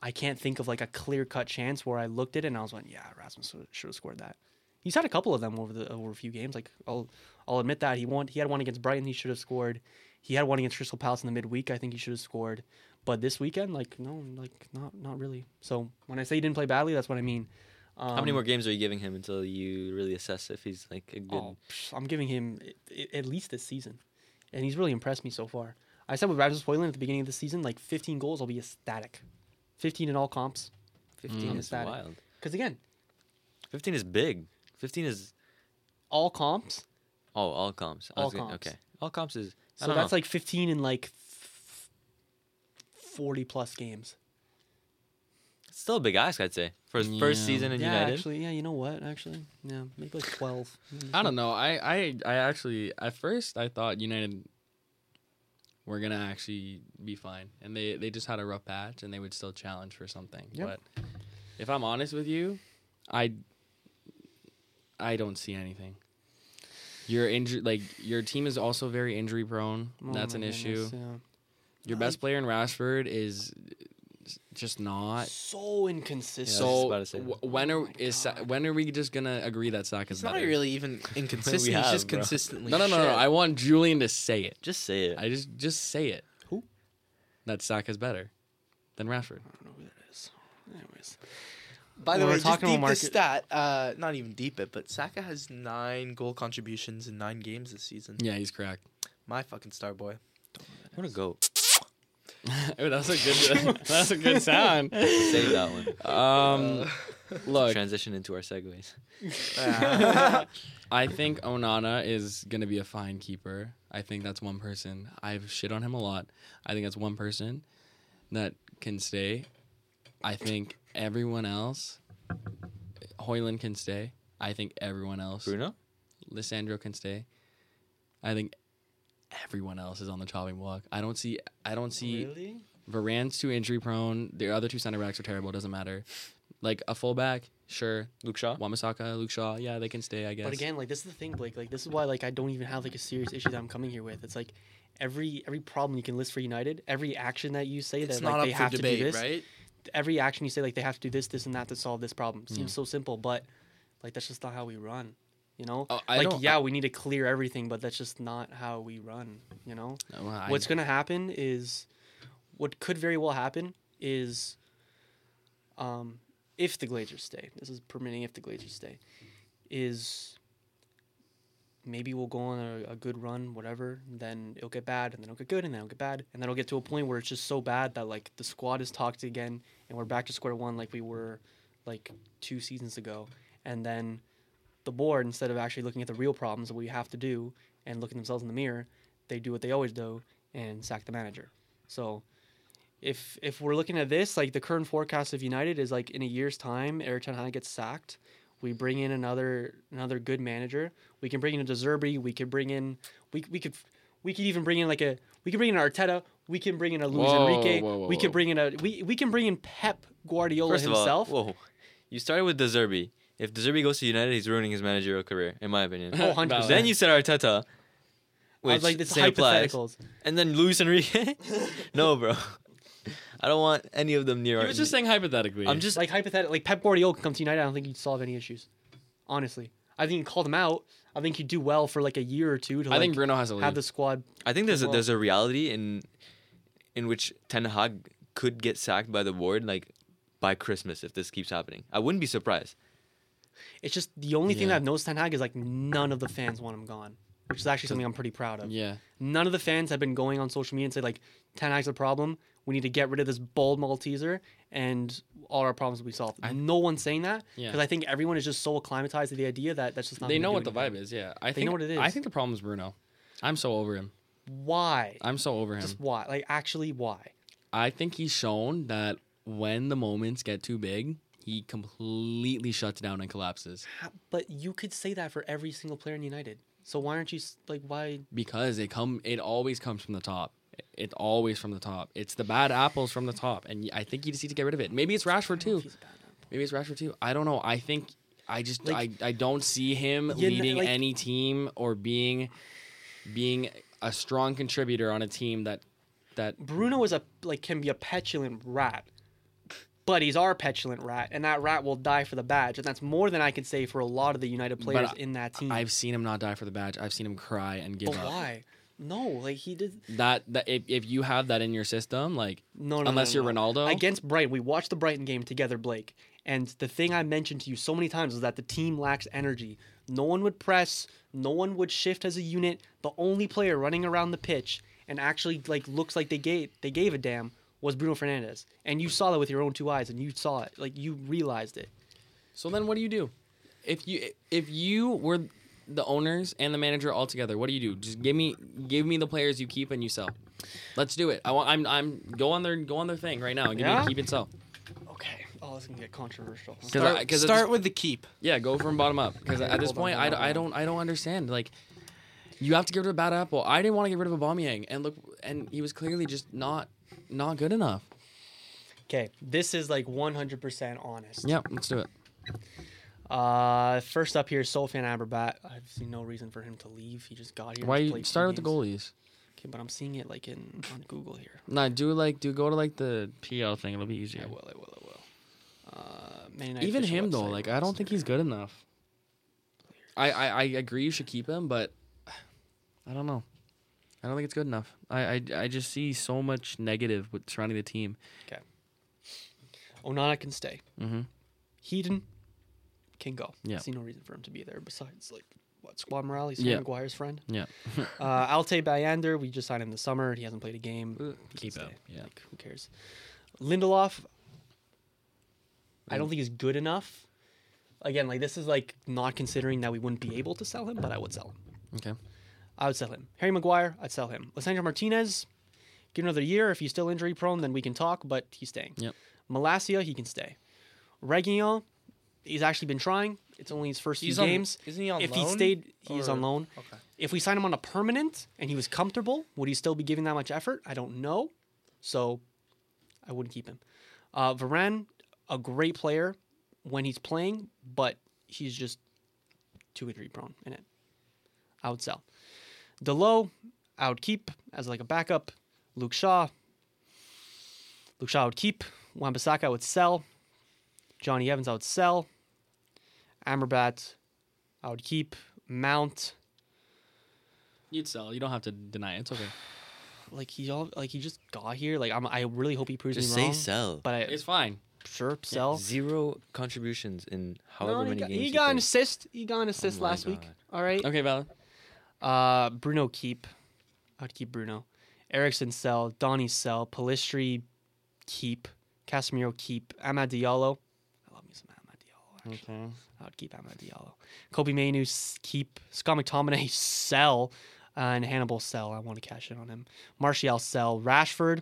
I can't think of like a clear cut chance where I looked at it and I was like, yeah, Rasmus should have scored that. He's had a couple of them over the over a few games. Like I'll I'll admit that he won. He had one against Brighton. He should have scored. He had one against Crystal Palace in the midweek. I think he should have scored. But this weekend, like no, like not not really. So when I say he didn't play badly, that's what I mean. Um, How many more games are you giving him until you really assess if he's like a good? Oh, psh, I'm giving him i- i- at least this season, and he's really impressed me so far. I said with Rasmus Højlund at the beginning of the season, like fifteen goals, I'll be ecstatic. fifteen in all comps. fifteen Mm, is it's static. wild. Because again, fifteen is big. fifteen is all comps. oh all comps. I All was gonna- comps. Okay, all comps is. I So don't that's know. like fifteen in like f- forty plus games. It's still a big ask, I'd say, for his first Yeah. season in yeah, United. actually, yeah. You know what? Actually, yeah, maybe like twelve. I don't know. I, I I actually at first I thought United were gonna actually be fine, and they they just had a rough patch, and they would still challenge for something. Yep. But if I'm honest with you, I I don't see anything. Your injury, like your team is also very injury prone. Oh That's my an issue. goodness, yeah. Your best player in Rashford is just not. So inconsistent. Yeah, I was just So about to say w- that. when Oh are my is Sa- God. when are we just gonna agree that Saka's It's not better? really even inconsistent. He's have, just bro. consistently. No, no, no, no. shit. I want Julian to say it. Just say it. I just just say it. Who? That Saka's better than Rashford. I don't know who that is. Anyways, By the We're way, just talking deep about this market- stat. Uh, not even deep it, but Saka has nine goal contributions in nine games this season. Yeah, he's cracked. My fucking star boy. What a goat. Oh, that's a good. That's a good sound. Save that one. Um, look, Transition into our segues. I think Onana is gonna be a fine keeper. I think that's one person. I've shit on him a lot. I think that's one person that can stay. I think everyone else, Hoyland can stay. I think everyone else, Bruno? Lissandro can stay. I think everyone else is on the chopping block. I don't see. I don't see. really? Varane's too injury prone. The other two center backs are terrible. It doesn't matter. Like a fullback, sure. Luke Shaw? Wamisaka, Luke Shaw, yeah, they can stay. I guess. But again, like this is the thing, Blake. Like this is why, like I don't even have like a serious issue that I'm coming here with. It's like every every problem you can list for United, every action that you say It's that not like they up for have debate, to do this, right? every action you say like they have to do this, this, and that to solve this problem seems Yeah. so simple, but like that's just not how we run. You know, Oh, I like don't- yeah, we need to clear everything, but that's just not how we run. You know, Well, I- what's gonna happen is, what could very well happen is, um, if the Glazers stay, this is permitting if the Glazers stay, is maybe we'll go on a, a good run, whatever, and then it'll get bad, and then it'll get good, and then it'll get bad, and then it'll get to a point where it's just so bad that like the squad is toxic again, and we're back to square one like we were like two seasons ago, and then the board, instead of actually looking at the real problems that we have to do and looking themselves in the mirror, they do what they always do and sack the manager. So if if we're looking at this, like the current forecast of United is like in a year's time, Erik ten Hag gets sacked. We bring in another another good manager. We can bring in a De Zerbi. We could bring in we we could we could even bring in like a we could bring in Arteta. We can bring in a Luis Whoa, Enrique. whoa, whoa, we whoa. could bring in a we we can bring in Pep Guardiola First of himself. all, whoa. You started with De Zerbi. If De Zerbi goes to United, he's ruining his managerial career, in my opinion. Oh, one hundred percent. Then you said Arteta. I Which was like, it's same applies. hypotheticals. And then Luis Enrique? No, bro. I don't want any of them near He our was just saying hypothetically. I'm just Like hypothetically, like Pep Guardiola can come to United. I don't think he'd solve any issues. Honestly, I think you called him out. I think he'd do well for like a year or two to I like, think Bruno has a lead. have the squad. I think there's a, well. there's a reality in in which Ten Hag could get sacked by the board like by Christmas if this keeps happening. I wouldn't be surprised. It's just the only thing Yeah. that I've noticed Ten Hag is like none of the fans want him gone, which is actually something I'm pretty proud of. Yeah. None of the fans have been going on social media and say like Ten Hag's a problem. We need to get rid of this bald Malteser and all our problems will be solved. no one's saying that Yeah. because I think everyone is just so acclimatized to the idea that that's just not. They gonna know do what the anything. vibe is. Yeah. I They think know what it I is. think the problem is Bruno. I'm so over him. Why? I'm so over him. Just why? Like actually, why? I think he's shown that when the moments get too big, he completely shuts down and collapses. How- But you could say that for every single player in United. So why aren't you s- like why? Because it come it always comes from the top. It always from the top. It's the bad apples from the top, and I think you just need to get rid of it. Maybe it's Rashford too. He's a bad apple. Maybe it's Rashford too. I don't know. I think I just Like- I, I don't see him You kn- leading like- any team or being being a strong contributor on a team that that Bruno is a like can be a petulant rat. but he's our petulant rat, and that rat will die for the badge, and that's more than I can say for a lot of the United players But in that team. I've seen him not die for the badge. I've seen him cry and give but up. why? No, like he did. That that if, if you have that in your system, like No, no, unless no, you're no. Ronaldo, Against Brighton, we watched the Brighton game together, Blake. And the thing I mentioned to you so many times is that the team lacks energy. No one would press. No one would shift as a unit. The only player running around the pitch and actually like looks like they gave they gave a damn was Bruno Fernandes. And you saw that with your own two eyes, and you saw it. Like you realized it. So then, what do you do? If you if you were the owners and the manager all together, what do you do? Just give me give me the players you keep and you sell. Let's do it. I want. I'm. I'm. Go on their. Go on their thing right now. And give Yeah? me keep and sell. Okay. Oh, this is gonna get controversial. Start, I- 'cause start it's- with the keep. Yeah, go from bottom up. Because at this Hold on, point, hold I, on, d- I hold don't. I don't understand. Like, you have to get rid of a bad apple. I didn't want to get rid of Aubameyang, and look, and he was clearly just not not good enough. Okay, this is like one hundred percent honest. Yeah, let's do it. Uh, first up here is Sofyan Amrabat. I've seen no reason for him to leave. He just got here. Why just you played two start with the games. goalies? Okay, but I'm seeing it like in on Google here. Nah, do like do go to like the P L thing. It'll be easier. I will. I will. I will. Uh, Man United Even official him though, website, like I don't think he's good enough. I, I I agree you should keep him, but I don't know. I don't think it's good enough. I I, I just see so much negative with surrounding the team. Okay. Onana can stay. Mm-hmm. Heaton can go. Yeah. I see no reason for him to be there. Besides, like, what squad morale? He's Yeah. Maguire's friend. Yeah. Uh, Altay Bayander, we just signed him this summer. He hasn't played a game. He can keep stay. him, yeah. Like, who cares? Lindelof, I don't think he's good enough. Again, like this is like not considering that we wouldn't be able to sell him, but I would sell him. Okay. I would sell him. Harry Maguire, I'd sell him. Lissandro Martinez, give another year. If he's still injury prone, then we can talk, but he's staying. Yep. Malacia, he can stay. Reguilon, he's actually been trying. It's only his first He's few on- games. isn't he on if he loan, stayed, he's or- on loan. Okay. If we sign him on a permanent and he was comfortable, would he still be giving that much effort? I don't know. So I wouldn't keep him. Uh, Varane, a great player when he's playing, but he's just too injury prone in it. I would sell. Delo, I would keep as like a backup. Luke Shaw. Luke Shaw I would keep. Wan-Bissaka I would sell. Johnny Evans I would sell. Amrabat I would keep. Mount, You'd sell. You don't have to deny it. It's okay. like he all like he just got here. Like I'm, I really hope he proves Just me say wrong. sell. But I It's fine. sure sell. Zero contributions in however No, he many got, games he he got an played. assist. He got an assist my last week. God. All right. Okay, valid. Uh, Bruno keep. I'd keep Bruno. Ericsson sell. Donny sell. Palistri keep. Casemiro keep. Amad Diallo. I love me some Amad Diallo. Actually. Okay. I would keep Amad Diallo. Kobe Mainu s- keep. Scott McTominay sell. Uh, and Hannibal sell. I want to cash in on him. Martial sell. Rashford.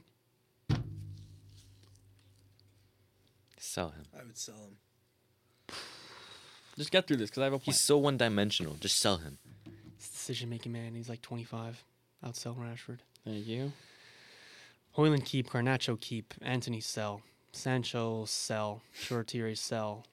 Sell him. I would sell him. Just get through this because I have a He's point. so one-dimensional. Just sell him. Decision making man. He's like twenty-five. I would sell Rashford. Thank you. Hoyland keep. Garnacho keep. Anthony sell. Sancho sell. Shortiri sell.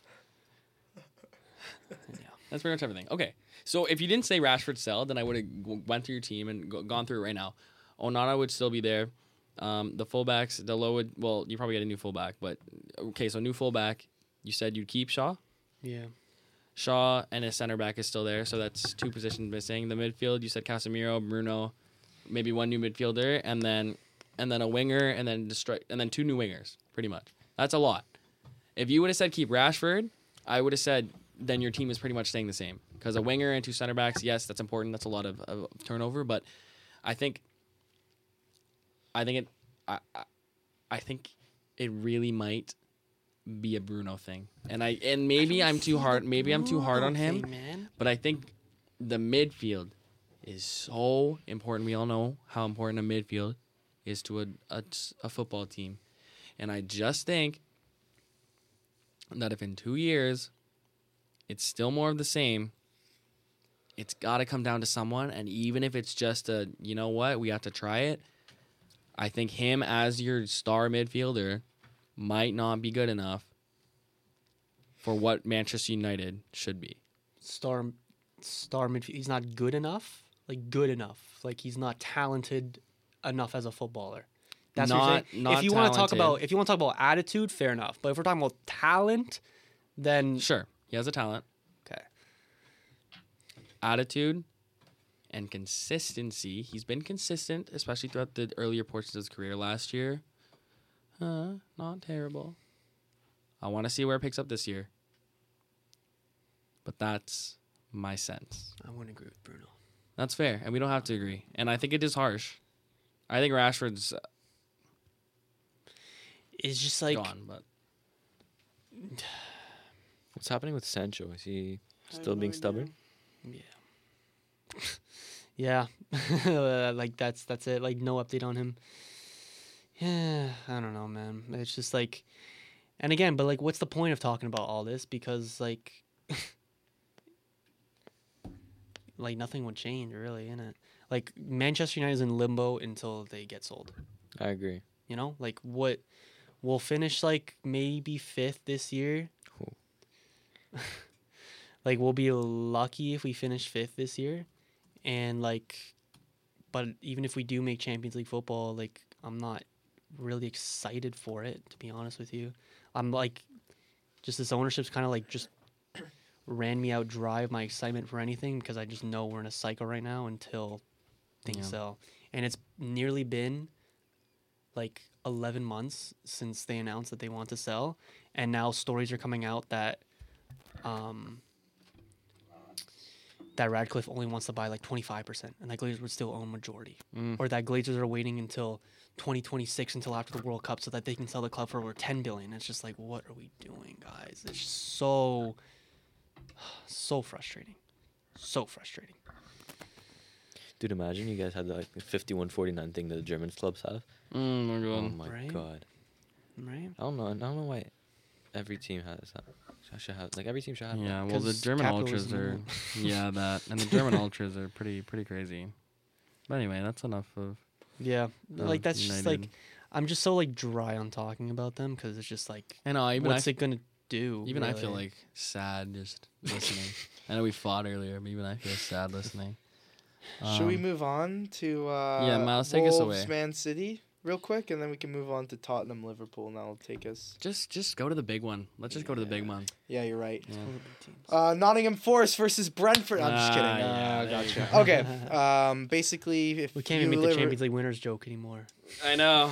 And yeah. That's pretty much everything. Okay. So if you didn't say Rashford sell, then I would have went through your team and go, gone through it right now. Onana would still be there. Um, the fullbacks, Delo would, well, you probably get a new fullback, but okay, so new fullback. You said you'd keep Shaw. Yeah. Shaw and his center back is still there, so that's two positions missing. The midfield, you said Casemiro, Bruno, maybe one new midfielder, and then and then a winger, and then destroy, and then two new wingers, pretty much. That's a lot. If you would have said keep Rashford, I would have said then your team is pretty much staying the same because a winger and two center backs, yes, that's important. That's a lot of, of turnover, but I think I think it I, I I think it really might be a Bruno thing. And I and maybe I'm too hard maybe I'm too hard on him. Thing, man. But I think the midfield is so important. We all know how important a midfield is to a, a, a football team. And I just think that if in two years it's still more of the same, it's got to come down to someone. And even if it's just a, you know what, we have to try it, I think him as your star midfielder might not be good enough for what Manchester United should be. Star, star midfield. He's not good enough. Like good enough. Like he's not talented enough as a footballer. That's what you're Not- saying? not if you want to talk talented. about if you want to talk about attitude, fair enough. But if we're talking about talent, then Sure, he has a talent, okay. attitude, and consistency. He's been consistent, especially throughout the earlier portions of his career last year. Uh, not terrible. I want to see where it picks up this year. But that's my sense. I wouldn't agree with Bruno. That's fair, and we don't have to agree. And I think it is harsh. I think Rashford's uh, It's just like gone, but What's happening with Sancho? Is he still being stubborn? yeah, Uh, like that's that's it. Like no update on him. Yeah, I don't know, man. It's just like, and again, but like, what's the point of talking about all this? Because like, like nothing would change really, innit? Like Manchester United is in limbo until they get sold. I agree. You know, like what we'll finish like maybe fifth this year. Cool. Like we'll be lucky if we finish fifth this year, and like, but even if we do make Champions League football, like I'm not really excited for it, to be honest with you. I'm like, just this ownership's kind of like just ran me out dry of my excitement for anything because I just know we're in a cycle right now until things Yeah. sell, and it's nearly been like eleven months since they announced that they want to sell, and now stories are coming out that um that Radcliffe only wants to buy like twenty-five percent and that Glazers would still own majority, Mm. or that Glazers are waiting until twenty twenty-six until after the World Cup so that they can sell the club for over ten billion. It's just like, what are we doing, guys? It's just so so frustrating, so frustrating. Dude, imagine you guys had the, like the fifty-one forty-nine thing that the German clubs have. mm, we're Oh going. my Right? god. Right? I don't know. I don't know why every team has that. I should have like every team should have that. Yeah, well, the 'Cause German ultras capitalism are, yeah, that, and the German ultras are pretty, pretty crazy. But anyway, that's enough of. Yeah, um, like that's just like, United. I'm just so like dry on talking about them because it's just like, I know. Even what's I, it gonna do? even I feel really? like sad just listening. I know we fought earlier, but even I feel sad listening. Should we Um, move on to uh, yeah, Miles, take us Wolves, away. Man City real quick, and then we can move on to Tottenham, Liverpool, and that'll take us. Just, just go to the big one. Let's just go to the big one. Yeah, you're right. Yeah. Uh, Nottingham Forest versus Brentford. I'm just kidding. Ah, yeah, Uh, there you gotcha. go. Okay. Um, basically, if we can't you even make the live, Champions League winners joke anymore. I know.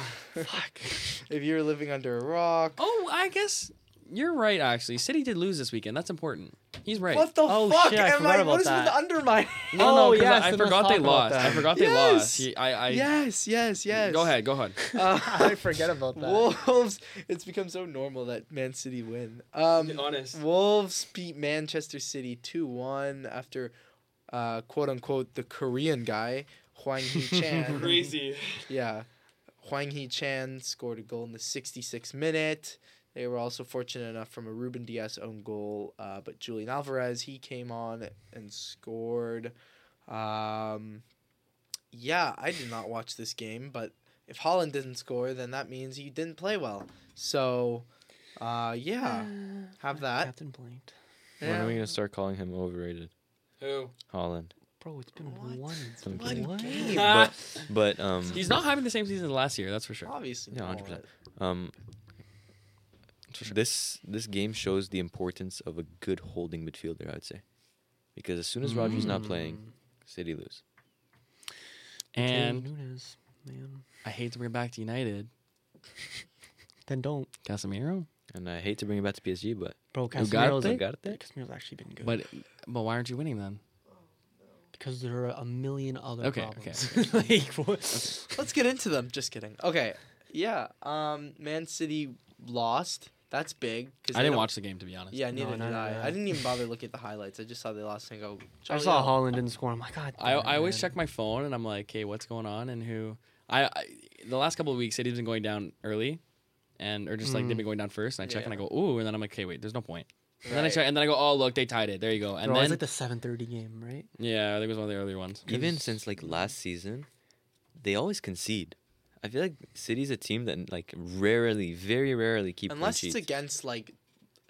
if you're living under a rock, Oh, I guess you're right. Actually, City did lose this weekend. That's important. He's right. what the Oh, fuck shit, I am forgot I? about What is that. with the undermine? No, no, Oh, because yes, I, I then let's forgot they talk about lost. that. I forgot they Yes. lost. He- I, I. yes, yes, yes. Go ahead. Go ahead. Uh, I forget about that. Wolves. It's become so normal that Man City win. Um, honest. Wolves beat Manchester City two one after, uh, quote unquote, the Korean guy Hwang Hee-chan. Crazy. Yeah, Hwang Hee-chan scored a goal in the sixty-sixth minute. They were also fortunate enough from a Ruben Diaz own goal, uh, but Julian Alvarez, he came on and scored. Um, yeah, I did not watch this game, but if Holland didn't score, then that means he didn't play well. So, uh, yeah, have that. Captain Blanked. When are we gonna start calling him overrated? Who? Holland. Bro, it's been one. I'm One kidding. game. But but um He's not having the same season as last year. That's for sure. Obviously, yeah, not. one hundred percent. Um this this game shows the importance of a good holding midfielder, I'd say. Because as soon as Rodri's not playing, City lose. And Nunes, man. I hate to bring it back to United. Then don't. Casemiro. And I hate to bring it back to P S G, but Bro, Ugarte? Casemiro's, Ugarte? Casemiro's actually been good. But but why aren't you winning then? because there are a million other Okay, problems. like, what? Let's get into them. Just kidding. Okay, yeah. Um, Man City lost. That's big. 'cause I they didn't don't- watch the game to be honest. Yeah, neither no, did no, I. no. I didn't even bother looking at the highlights. I just saw they lost and go. I "Jolly saw hell." Holland didn't score. I'm like, God. I damn, I always man. check my phone and I'm like, hey, what's going on and who? I, I the last couple of weeks City's been going down early, and or just like they've been going down first, and I check and I go, ooh, and then I'm like, okay, wait, there's no point. And then I Right. check, and then I go, oh look, they tied it. There you go. And Bro, then it's like the seven thirty game, right? yeah, I think it was one of the earlier ones. even since like last season, they always concede. I feel like City's a team that like rarely, very rarely keep Unless clean it's sheets. against like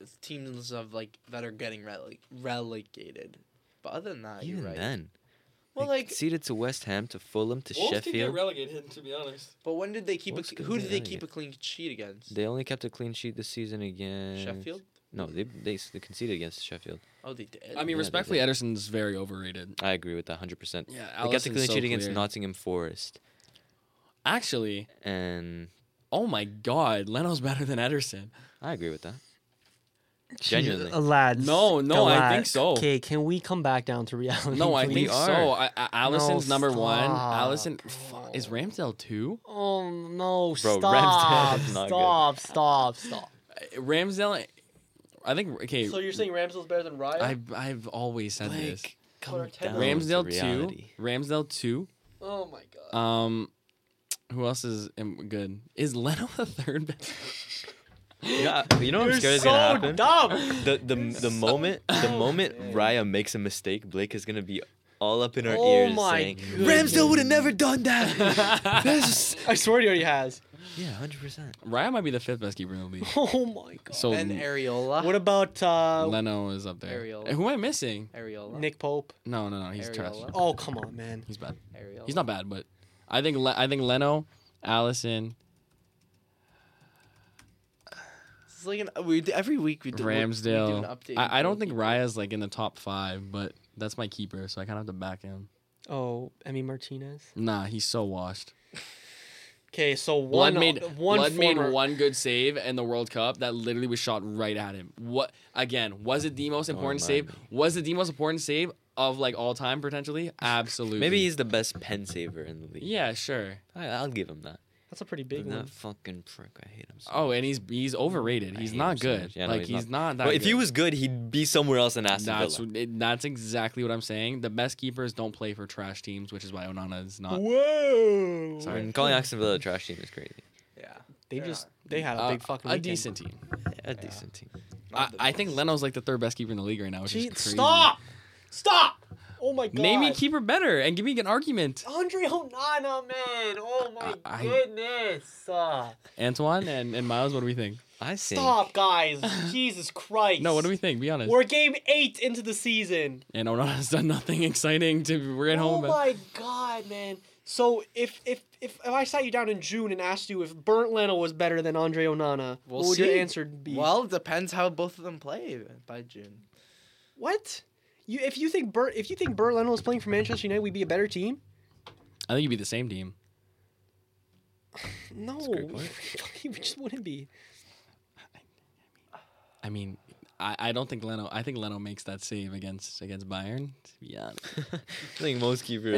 teams of like that are getting rele- relegated. But other than that, Even you're right. then, Well, They like, conceded to West Ham, to Fulham, to Sheffield. relegated, to be honest. but when did they keep Wolves a? could Who get did they relegated. keep a clean sheet against? They only kept a clean sheet this season against Sheffield. No, they they, s- they conceded against Sheffield. Oh, they did. I mean, Yeah, they respectfully, did. Ederson's very overrated. I agree with that one hundred percent. Yeah, They kept a Allison's clean so sheet against clear. Nottingham Forest, Actually, and oh my God, Leno's better than Ederson. I agree with that. Genuinely. Uh, lads. No, no, I think lads. so. Okay, can we come back down to reality? No, I please? think are. so. I, I, Allison's No, number one. stop. Allison fuck, is Ramsdale two. Oh no! Bro, stop! Ramsdale's not good. Stop! Stop! Stop! Uh, Ramsdale, I think. Okay, So you're saying Ramsdale's better than Raya? I've I've always said this. Like, Put our come ten down down. Ramsdale to two. reality. Ramsdale two. Oh my god! Um, who else is um, good? Is Leno the third best? Yeah, you know what I'm You're scared is so gonna happen. dumb. The the the moment the moment Raya makes a mistake, Blake is gonna be all up in our Oh ears my saying, goodness. "Ramsdale would have never done that." This is- I swear he already has. yeah, hundred percent. Raya might be the fifth best keeper in the league. Oh my god! So and Areola. What about uh, Leno is up there. Ariel. And who am I missing? Areola. Nick Pope? No, no, no. He's trash. Areola. Oh come on, man! He's bad. Areola. He's not bad, but I think Le- I think Leno, Allison, It's like an, we do- every week we do we do an Ramsdale. update. I, I don't think Raya's like in the top five, but that's my keeper, so I kind of have to back him. Oh, Emi Martinez. Nah, he's so washed. Okay, so one Blood made one Blood former, made one good save in the World Cup that literally was shot right at him. What again? Was it the most important my save? God. Was it the most important save of like all time potentially? Absolutely. Maybe he's the best pen saver in the league. Yeah, sure. I, I'll give him that. That's a pretty big But one. that fucking prick, I hate him. So Oh, much. and he's he's overrated. I He's hate not him so good. much. Yeah, no, like he's he's not. not, that But if he good. was good, he'd be somewhere else in Aston That's Villa. it, that's exactly what I'm saying. The best keepers don't play for trash teams, which is why Onana is not. Whoa! Sorry. And calling Aston Villa a trash team is crazy. Yeah. They just they had a Uh, big fucking a weekend. decent team. A decent team. I, I think Leno's like the third best keeper in the league right now, which Gee, is crazy. stop! Stop! Oh my god! Name me keeper better and give me an argument. Andre Onana, man! Oh my I- I- goodness! Uh, Antoine and, and Miles, what do we think? I think. stop, guys! Jesus Christ! No, what do we think? Be honest. We're game eight into the season. And Onana's done nothing exciting to bring Oh home. but- my god, man! So if if if if I sat you down in June and asked you if Burnt Leno was better than Andre Onana, We'll what would see. your answer be? Well, it depends how both of them play by June. What? You if you think Burt if you think Burnt Leno was playing for Manchester United, we'd be a better team? I think you'd be the same team. No, a great point. we just wouldn't be. I mean, I, I don't think Leno. I think Leno makes that save against against Bayern. To be honest. I think most keepers.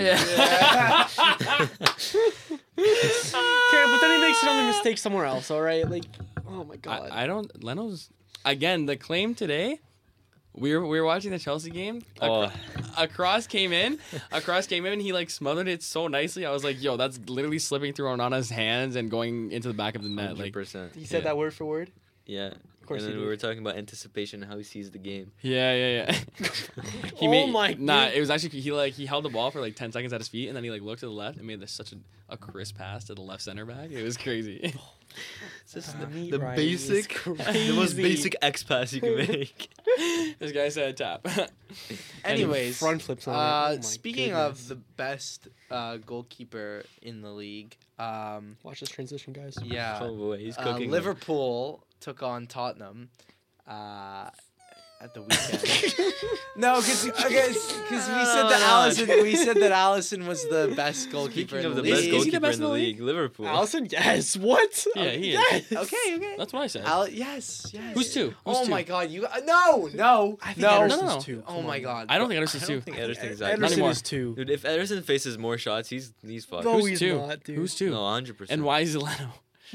Okay, but then he makes another mistake somewhere else. All right, like, oh my god. I, I don't. Leno's again. The claim today. We were we were watching the Chelsea game. A, Oh. a cross came in. A cross came in. And he like smothered it so nicely. I was like, "Yo, that's literally slipping through Onana's hands and going into the back of the net." Hundred Like, percent. he said yeah. that word for word. Yeah. Of course and he then we did. were talking about anticipation and how he sees the game. yeah, yeah, yeah. he Oh made, my Nah, God. it was actually he like he held the ball for like ten seconds at his feet, and then he like looked to the left and made this such a, a crisp pass to the left center back. It was crazy. This the- the, the basic- the most crazy. basic X pass you can make. This guy said tap. Anyways, front flips on it. uh, Oh my speaking goodness. of the best uh, goalkeeper in the league, um, Watch this transition, guys. yeah, Oh boy, he's uh, cooking. Liverpool took on Tottenham uh, at the weekend. No, because we said that Allison, we said that Allison was the best goalkeeper Speaking in of the the best league. Is he the goalkeeper best in the in the league, Liverpool. Allison, yes. What? Yeah, he is. yes. Okay, okay. That's what I said. Al- yes, yes. Who's two? Who's oh two? my God, you uh, no, no, I think no. Ederson's No, no, no. two. Oh Come my on. God. I don't think I Ederson's don't two. think Ederson's that Ederson Not anymore. is two. Dude, if Ederson faces more shots, he's he's fucked. No, Who's he's two? not, dude. Who's two? No, hundred percent. And why is it Leno?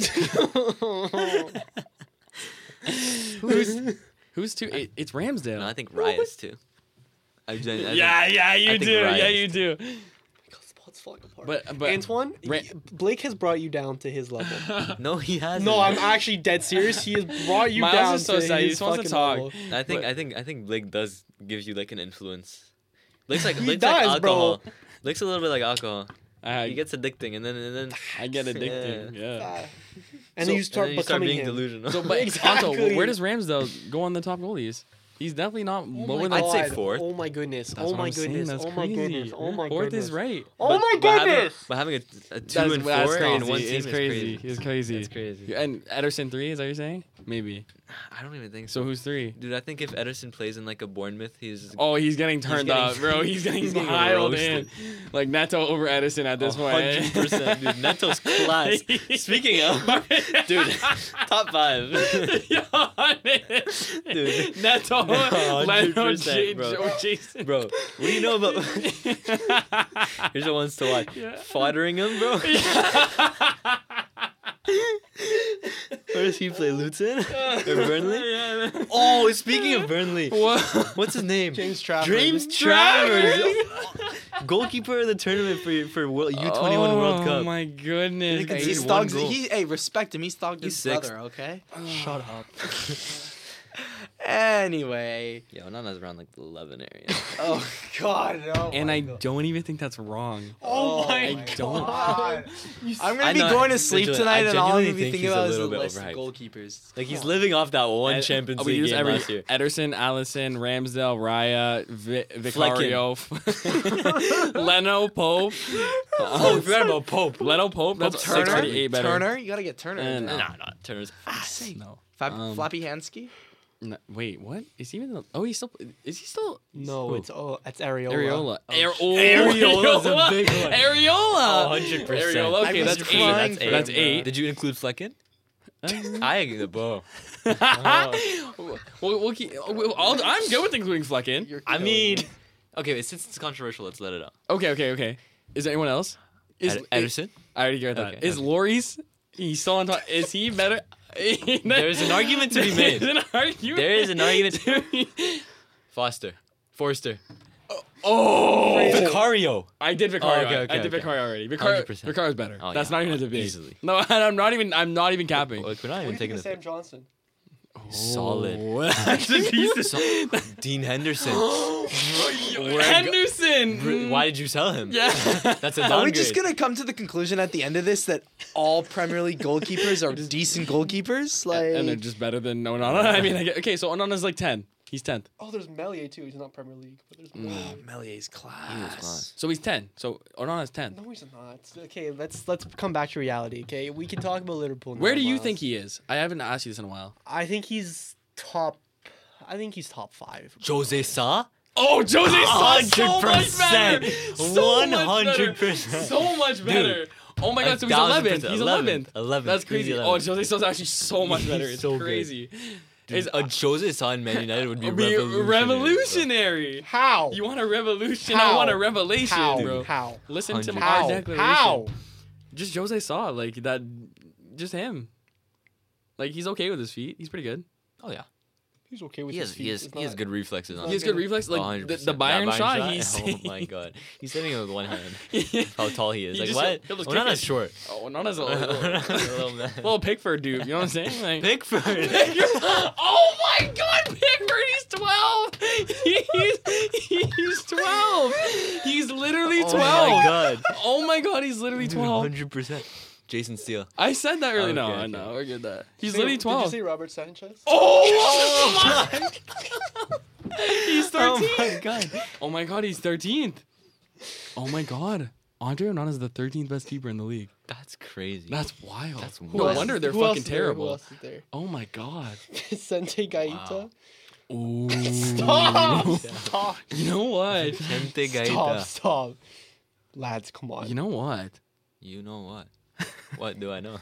Who's Who's two? It, it's Ramsdale. No, I think Raya's too. I, I, I yeah, think, yeah, you I think do. Yeah, Ryan. you do. It's falling apart. But but Antoine, Ra- y- Blake has brought you down to his level. No, he hasn't. No, I'm actually dead serious. He has brought you Miles down is so to sad. He his just wants to fucking talk. level. I think But- I think I think Blake does gives you like an influence. Blake's like He Blake's does, like bro. alcohol. Blake's a little bit like alcohol. I, He gets addicting, and then and then I get addicted. Yeah. Ah. And So- then you and start then you start becoming being him. delusional. So, but Exactly. Anto, where does Ramsdale go on the top goalies? He's definitely not Oh lower my than. I'd say God. fourth. Oh my goodness. That's oh what my I'm saying, goodness. That's Oh my crazy. goodness. Oh my Fourth goodness. is right. Oh But- my but having- goodness. But having a, a two That's, and that's four crazy. in one team it's is crazy. crazy. It's crazy. It's crazy. And Ederson three, is that what you're saying? Maybe. I don't even think so. So who's three? Dude, I think if Ederson plays in like a Bournemouth, he's Oh, he's getting turned getting- up, bro. He's getting he's getting piled in. roasted. Like Neto over Edison at this point. hundred percent, dude. Neto's class. Speaking of, dude, top five. Dude. Neto, Leno, hundred J- percent, bro. Joe, Jason. Bro, what do you know about? Here's the ones to watch. Fodderingham, bro. Where does he play? Luton or Burnley? Oh, speaking of Burnley, What? what's his name? James Trafford. James Travers, goalkeeper of the tournament for for World, U twenty-one World Cup. Oh my goodness. He Hey, conceded he's one dogged. goal. He, hey, respect him. He's dogged He's his sixth. brother. Okay. Shut up. Anyway. Yeah, Onana's around like the eleven area. Oh God. No. And I don't even think that's wrong. Oh I my don't. God. I'm gonna I be know, going to sleep genuinely- tonight, I and all I'm genuinely gonna be think thinking he's a about is the little bit list of overhyped. goalkeepers. Like he's living off that one Ed- Champions oh, we League use game every- last year. Ederson, Allison, Ramsdale, Raya, Vi- Vicario, Leno, Pope. Oh, we forgot about Pope. Leno, Pope. That's Turner. six thirty-eight better. Turner. You gotta get Turner. Uh, in no. there. Nah, nah, Turner's ass. No. Fab- Um, Flappy Hansky. No, wait, what? Is he even? The, oh, he's still. Is he still? No, it's oh, it's Areola. Areola. Oh, Air- oh, Areola's a big one. Areola. Oh, one hundred percent. Areola. I Okay, was that's crying eight. for That's him, eight. Did you include Flecken? I agree the bow. We'll, we'll keep, we'll, I'll, I'm good with including Flecken. You're I killing mean, me. okay, since it's controversial, let's let it out. Okay, okay, okay. Is there anyone else? Is Ed- Ederson? I already got that. Okay, Is okay. Loris? He's still on top. Is he better? There's an argument to be made. There's an argument. There is an argument. to be- Foster. Forster. Oh, Vicario. I did Vicario. Oh, okay, okay, I did okay. Vicario already. Vicario, one hundred percent. Vicario's better. Oh, That's yeah. not even a debate. Easily. No, and I'm not even. I'm not even capping. Like, we're not even taking the Sam Johnson. solid. Solid. So- Dean Henderson. Henderson. Br- Why did you sell him? Yeah. That's a Are downgrade. we just gonna come to the conclusion at the end of this that all Premier League goalkeepers are decent goalkeepers? Like, and they're just better than Onana. I mean, I get, okay, so Onana's like ten. He's tenth. Oh, there's Melier too. He's not Premier League, but there's Melier. Melier's class. He was class. So he's ten. So Onana's tenth. No, he's not. Okay, let's let's come back to reality. Okay, we can talk about Liverpool. Now, Where do you Miles. think he is? I haven't asked you this in a while. I think he's top. I think he's top five. Jose Sa? Oh, Jose Sa, so much percent. better. So much one hundred better. percent. So much better. Oh my A god, so he's thousand eleventh. percent. He's eleventh. eleventh. eleventh. That's He's crazy. Oh, eleventh. Jose Sa's actually so much He's better. It's so good. crazy. Dude, It's a Jose Sa in Man United would be, It'd be revolutionary. revolutionary. How? You want a revolution? How? I want a revelation, How? bro. How? Listen to Hundred. our How? declaration. How? Just Jose Sa, like that. Just him. Like he's okay with his feet. He's pretty good. Oh yeah, He's okay with he his has feet. he has It's he has not- good reflexes on. He has him. good reflex. Like Oh, the, one hundred the percent. Bayern That shot. He's Oh my god, he's hitting it with one hand. How tall he is. He like just- what? he'll just Oh, not kick as it. short. Oh, not as a little, A little man. little Pickford dude. You know what I'm saying? Like, Pickford. oh my God, Pickford! He's twelve. He's he's twelve. He's literally Oh twelve. my god. Oh my God, he's literally Dude, twelve. one hundred percent. Jason Steele. I said that earlier. No, Okay, I okay. know. I get that. He's Say- literally Did twelve. you say Robert Sanchez? Oh my! He's Oh thirteen. my god. Oh my God, he's thirteenth. Oh my God, Andre Onana is the thirteenth best keeper in the league. That's crazy. That's wild. That's no wild. wonder they're Who else fucking is there? Who terrible. else is there? Oh my God. Vicente Gaita. Ooh. Stop! Stop! You know what? Gente Stop! Gaita. Stop! Lads, come on. You know what? You know what? What do I know?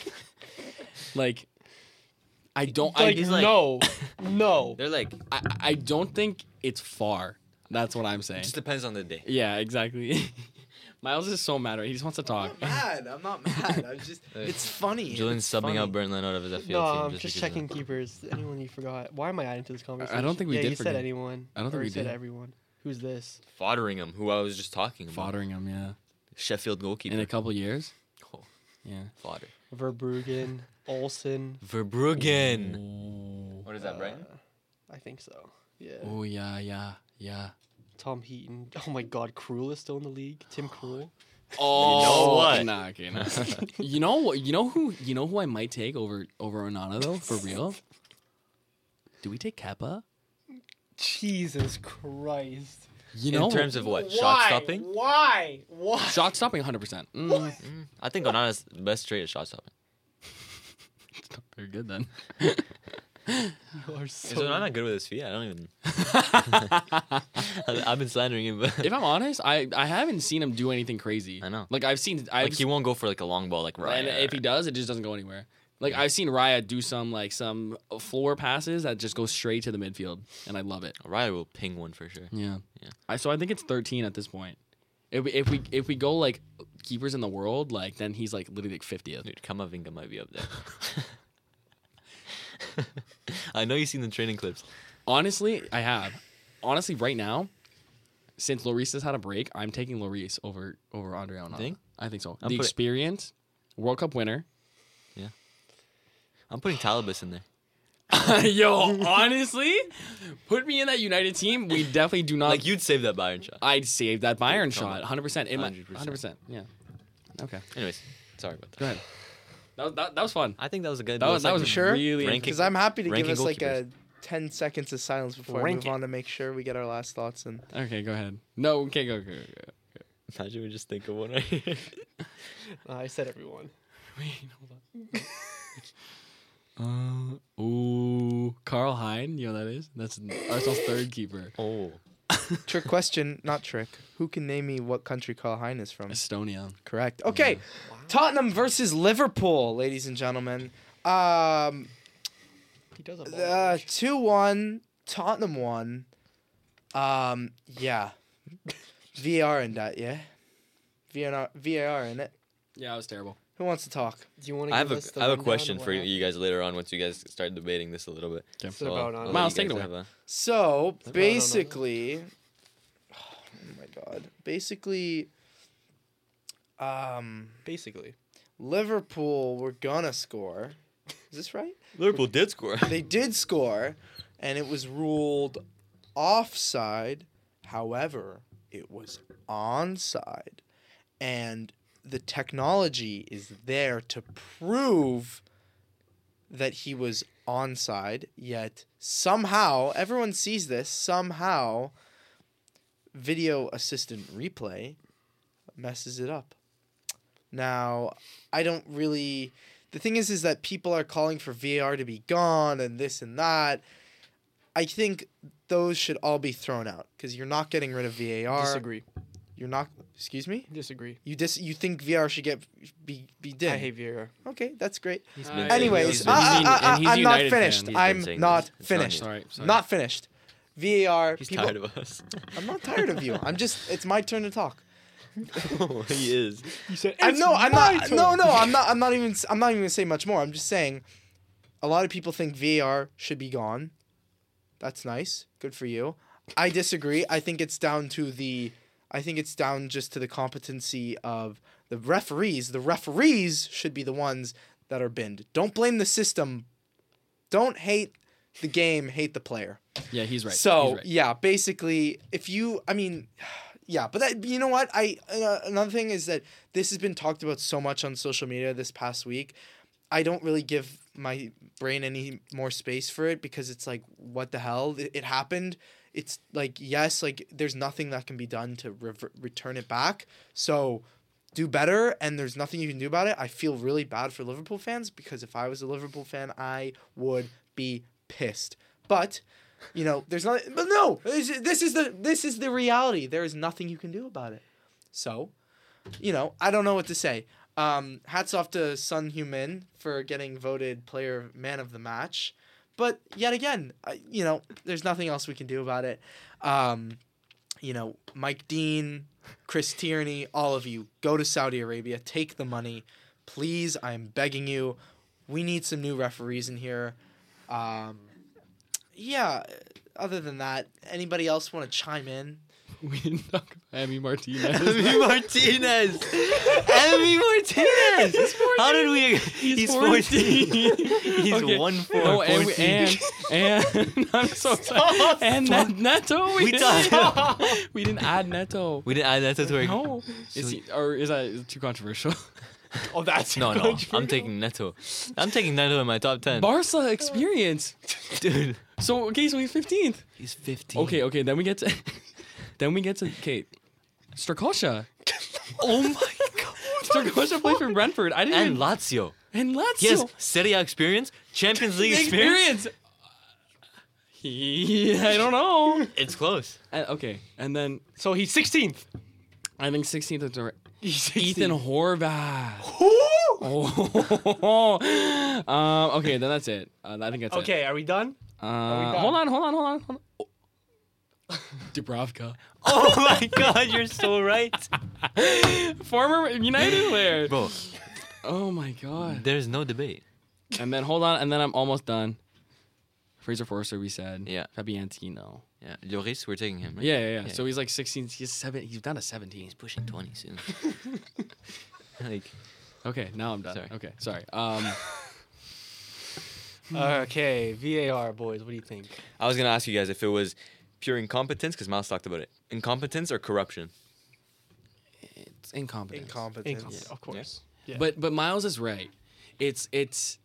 Like, I don't. like, I, he's like- no, no. They're like, I I don't think it's far. That's what I'm saying. just depends on the day. Yeah, exactly. Miles is so mad. Right? He just wants to talk. I'm not mad. I'm not mad. I'm just. It's funny. Julian's It's subbing funny. out Burn Leno out of his F P No, L team. I'm just just because of checking keepers. Anyone you forgot? Why am I adding to this conversation? don't think we yeah, did you said forget. anyone. I don't think or we you said did. everyone. Who's this? that. Fodderingham, who I was just talking about. Fodderingham, yeah. Sheffield goalkeeper. In a couple years. Oh, Yeah. fodder. Verbruggen, Olsen. Verbruggen. What is that, Brighton? I think so. Yeah. Oh yeah, yeah, yeah. Tom Heaton. Oh my God, Krul is still in the league. Tim Krul. Oh, know what? Nah, okay, nah. you know what? You know who? You know who I might take over over Onana though, for real. Do we take Kepa? Jesus Christ. You In know, terms of what? Why? Shot stopping? Why? Why? shot stopping, one hundred percent. Mm, Mm, I think Onana's the best trade at shot stopping. it's not very good then. You are Is so. Onana good with his feet? I don't even. I- I've been slandering him, but If I'm honest, I, I haven't seen him do anything crazy. I know. Like I've seen, I've like he won't go for like a long ball like and Raya. if he does, it just doesn't go anywhere. Like I've seen Raya do some like some floor passes that just go straight to the midfield, and I love it. Raya will ping one for sure. Yeah, Yeah. I so I think it's thirteen at this point. If we, if we if we go like keepers in the world, like then he's like literally like fiftieth. Dude, Kamavinga might be up there. I know you've seen the training clips. Honestly, I have. Honestly, right now, since Lloris has had a break, I'm taking Lloris over over Andre Onana. Think? I think so. I'm the putting- experience, World Cup winner. I'm putting Talibus in there. Yo, honestly, put me in that United team. We definitely do not. Like you'd save that Bayern shot. I'd save that Bayern Come shot, on. one hundred percent. In my- one hundred percent. one hundred percent. Yeah. Okay. Anyways, sorry about that. Go ahead. That was, that, that was fun. I think that was a good. That was that was segment. Sure? really Ranking- Because I'm happy to give ranking us like goalkeepers. a ten seconds of silence before Rank I move it. on to make sure we get our last thoughts in. Okay, go ahead. No, okay, go, go, go. Imagine we just think of one right here. Uh, I said everyone. Wait, hold on. uh, ooh, Carl Hein, you know who that is? That's Arsenal's third keeper. Oh, Trick question, not trick. Who can name me what country Carl Hein is from? Estonia. Correct. Okay, Tottenham versus Liverpool, ladies and gentlemen. Um, He does a ball. uh, two one. Tottenham won. Um, yeah. V A R in that, yeah. V A R, V A R in it. Yeah, it was terrible. Who wants to talk? Do you want I to have give a us the I have a rundown question of for what you guys later on once you guys start debating this a little bit. Okay. So about I'll Onana. let Miles, you take it guys away. have a- So That's basically, oh my god, basically, um, happened? Basically. Liverpool were gonna score. Is this right? Liverpool did score. They did score, and it was ruled offside. However, it was onside, and the technology is there to prove that he was onside, yet somehow, everyone sees this, somehow, video assistant replay messes it up. Now, I don't really... The thing is, is that people are calling for V A R to be gone and this and that. I think those should all be thrown out because you're not getting rid of V A R. Disagree. You're not... Excuse me? Disagree. You dis you think V A R should get be be did? I hate V A R. Okay, that's great. He's Uh, been- Anyways, he's uh, been- uh, and uh, he's a I'm not United finished. fan. He's been I'm saying not this. It's not finished. new. Sorry, sorry. Not finished. V A R. He's people- tired of us. I'm not tired of you. I'm just. It's my turn to talk. He is. You said I no. I'm not. No, no. I'm not. I'm not even. I'm not even gonna say much more. I'm just saying. A lot of people think V A R should be gone. That's nice. Good for you. I disagree. I think it's down to the. I think it's down just to the competency of the referees. The referees should be the ones that are binned. Don't blame the system. Don't hate the game. Hate the player. Yeah, he's right. So He's right. yeah, basically, if you, I mean, yeah, but that, you know what? I uh, another thing is that this has been talked about so much on social media this past week. I don't really give my brain any more space for it because it's like, what the hell? It, it happened. It's like, yes, like there's nothing that can be done to rever- return it back. So do better, and there's nothing you can do about it. I feel really bad for Liverpool fans because if I was a Liverpool fan, I would be pissed. But you know, there's not. But no, this is this is the this is the reality. There is nothing you can do about it. So, you know, I don't know what to say. Um, hats off to Son Heung-min for getting voted player man of the match. But yet again, I, you know, there's nothing else we can do about it. Um, you know, Mike Dean, Chris Tierney, all of you, go to Saudi Arabia, take the money. Please, I'm begging you. We need some new referees in here. Um, yeah, other than that, anybody else want to chime in? We didn't talk about Emi Martinez. Emi Martinez. Emi Martinez. How did we? He's, fourteen. He's Okay. one four. No, and, we, fourteen. and and I'm so sorry. And Net- Neto, we, We didn't. talked- we didn't add Neto. We didn't add that to our. No, is he, or is that is it too controversial? Oh, that's No, no. I'm taking Neto. I'm taking Neto in my top ten. Barca experience. Dude, So okay, so he's fifteenth. He's fifteen. Okay, okay. Then we get to, then we get to okay, Strakosha. Oh my god. Strakosha plays for Brentford. I didn't And even, Lazio. and Lazio. He has Serie A experience, Champions League experience. experience. Yeah, I don't know. It's close. Uh, okay, and then So he's sixteenth. I think sixteenth is right. He's Ethan Horvath. Oh. um, okay, then that's it. Uh, I think that's it. Okay, are we done? Uh, done? hold on, hold on, hold on, hold on. Oh. Dubravka. Oh my god, you're so right. Former United player. Bro, Oh my god. there's no debate. And then hold on, and then I'm almost done. Fraser Forster, we said. Yeah. Fabianski, no. Yeah, Lloris, we're taking him, right? Yeah, yeah, yeah. So he's like sixteen. He's seven. He's down to seventeen. He's pushing twenty soon. Like, Okay, now I'm done. Sorry. Okay, sorry. Um, Okay, V A R boys, what do you think? I was gonna ask you guys if it was pure incompetence, because Miles talked about it. Incompetence or corruption? it's incompetence. Incompetence. Incom- Of course. Yeah. But but Miles is right. It's it's.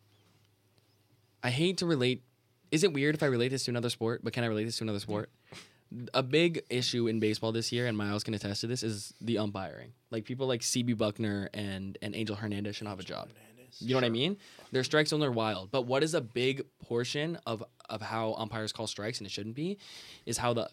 I hate to relate. Is it weird if I relate this to another sport? But can I relate this to another sport? A big issue in baseball this year, and Miles can attest to this, is the umpiring. Like people like C B Buckner and and Angel Hernandez should not have a job. You know what I mean? Their strike zones are wild. But what is a big portion of of how umpires call strikes, and it shouldn't be, is how the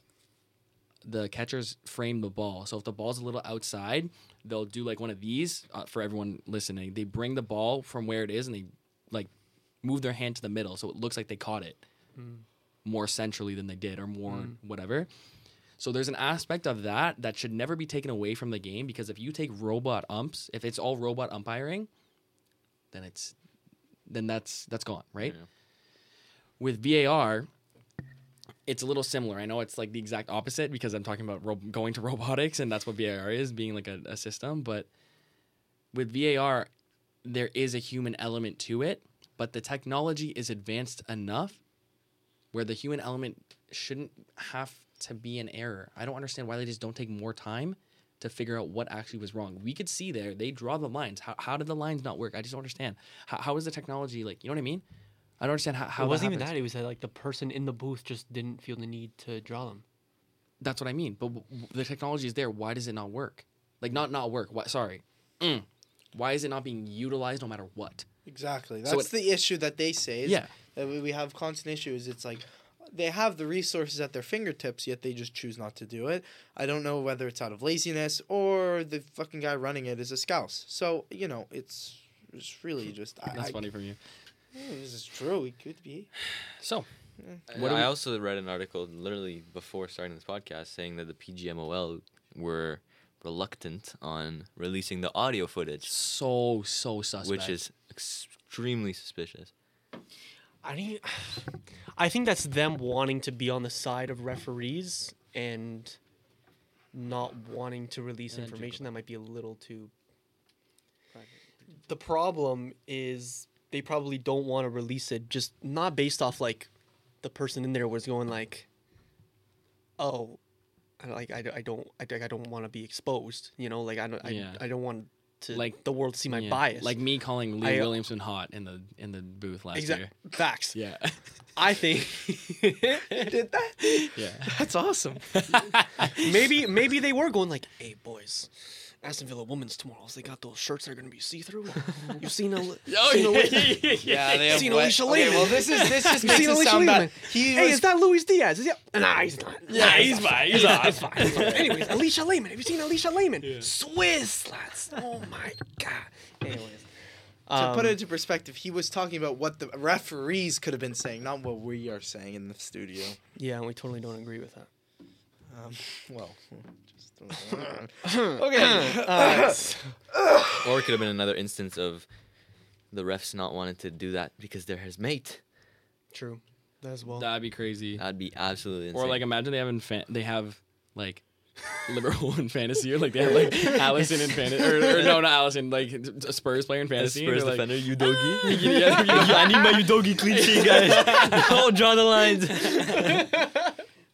the catchers frame the ball. So if the ball's a little outside, they'll do like one of these uh, for everyone listening. They bring the ball from where it is and they like move their hand to the middle so it looks like they caught it mm. more centrally than they did, or more mm. whatever. So there's an aspect of that that should never be taken away from the game, because if you take robot umps, if it's all robot umpiring, then it's then that's that's gone, right? Yeah. With V A R, it's a little similar. I know it's like the exact opposite because I'm talking about ro- going to robotics, and that's what V A R is, being like a, a system. But with V A R, there is a human element to it, but the technology is advanced enough where the human element shouldn't have to be an error. I don't understand why they just don't take more time to figure out what actually was wrong. We could see there, they draw the lines. How, how did the lines not work? I just don't understand. How, how is the technology, like, you know what I mean? I don't understand how, how it wasn't that even happens. that. It was that like the person in the booth just didn't feel the need to draw them. That's what I mean. But w- w- the technology is there. Why does it not work? Like, not not work. Why, sorry. Mm. Why is it not being utilized no matter what? Exactly. That's So it- the issue that they say. Is Yeah. That we we have constant issues. It's like they have the resources at their fingertips, yet they just choose not to do it. I don't know whether it's out of laziness or the fucking guy running it is a scouse. So, you know, it's, it's really just... That's I, funny from you. I, this is true. It could be. So, What I also read an article literally before starting this podcast saying that the P G M O L were reluctant on releasing the audio footage, so, so suspect. which is extremely suspicious. I mean, I think that's them wanting to be on the side of referees and not wanting to release information that might be a little too private. The problem is they probably don't want to release it, just not based off like the person in there was going like, oh, I- like I, I don't I, I don't want to be exposed, you know, like I don't I, Yeah. I don't want to Like- like the world to see my Yeah. bias. Like me calling Lee I, uh, Williamson hot in the in the booth last exact year. facts. Yeah. I think Did that? Yeah. That's awesome. maybe maybe they were going like, hey boys, Aston Villa women's tomorrow. They got those shirts that are gonna be see through. You've seen a Oh, seen a, yeah, Yeah, they have seen wet- Alicia okay, Lehman. well, this is this just You've makes seen it Alicia sound Lehman. bad. He Hey, was is that Luis Diaz? Is he? Nah, he's not. Yeah, Nah, he's fine. He's not. He's fine. He's fine. Anyways, Alicia Lehman. Have you seen Alicia Lehman? Swiss lads. Oh my god. Anyways, to um, put it into perspective, he was talking about what the referees could have been saying, not what we are saying in the studio. yeah, and we totally don't agree with that. Um, well, just okay. Uh, Or it could have been another instance of the refs not wanting to do that because they're his mate. true. That as well. That'd be crazy. That'd be absolutely insane. Or like imagine they have in fan- they have like Liverpool in fantasy, or like they have like Allison in fantasy, or, or no, not Allison, like a Spurs player in fantasy. Spurs and they're defender, like, Udogi. yeah, I need my Udogi clean sheet, guys. Don't draw the lines.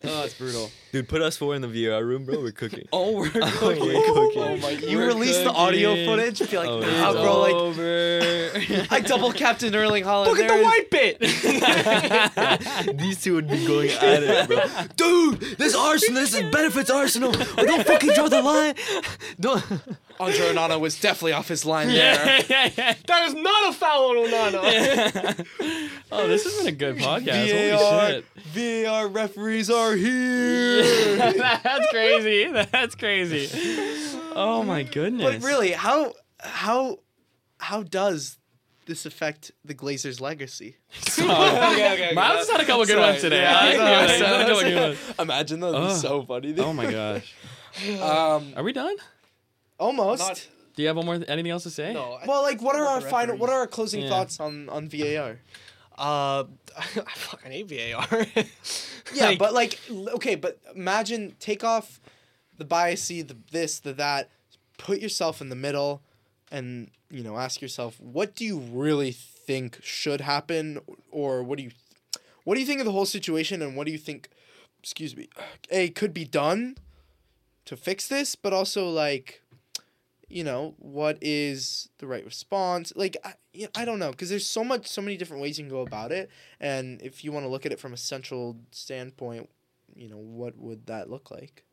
Oh, that's brutal. Dude, put us four in the V A R room, bro. We're cooking. Oh, we're cooking. Oh my! You We're release the audio cooking. footage. Be like, Oh, nah, it's bro. Like, over. I double Captain Erling Haaland. Look at There the is- white bit. These two would be going at it, bro. Dude, this Arsenal, this benefits Arsenal. Don't fucking draw the line. Don't. Andre Onana was definitely off his line there. That is not a foul on Onana. Oh, this has been a good podcast. V A R, Holy shit. V A R referees are here. That's crazy. That's crazy. Oh my goodness. But really, how how how does this affect the Glazers' legacy? Miles has had a couple good ones today. Yeah, I I know, yeah, I he's had a couple good ones. Imagine that would be Ugh. so funny. Oh my gosh. Um, Are we done? almost. Not- Do you have one more? Anything else to say? No. I- well, like, what are Not our the final? What are our closing Yeah. thoughts on on V A R? Uh, I fucking hate V A R. Yeah, Like- but like, l- okay, but imagine take off the biasy, the this, the that, put yourself in the middle, and you know, ask yourself, what do you really think should happen, or what do you, what do you think of the whole situation, and what do you think, excuse me, a could be done to fix this, but also like, you know, what is the right response? Like, I, you know, I don't know, because there's so much, so many different ways you can go about it, and if you want to look at it from a central standpoint, you know, what would that look like?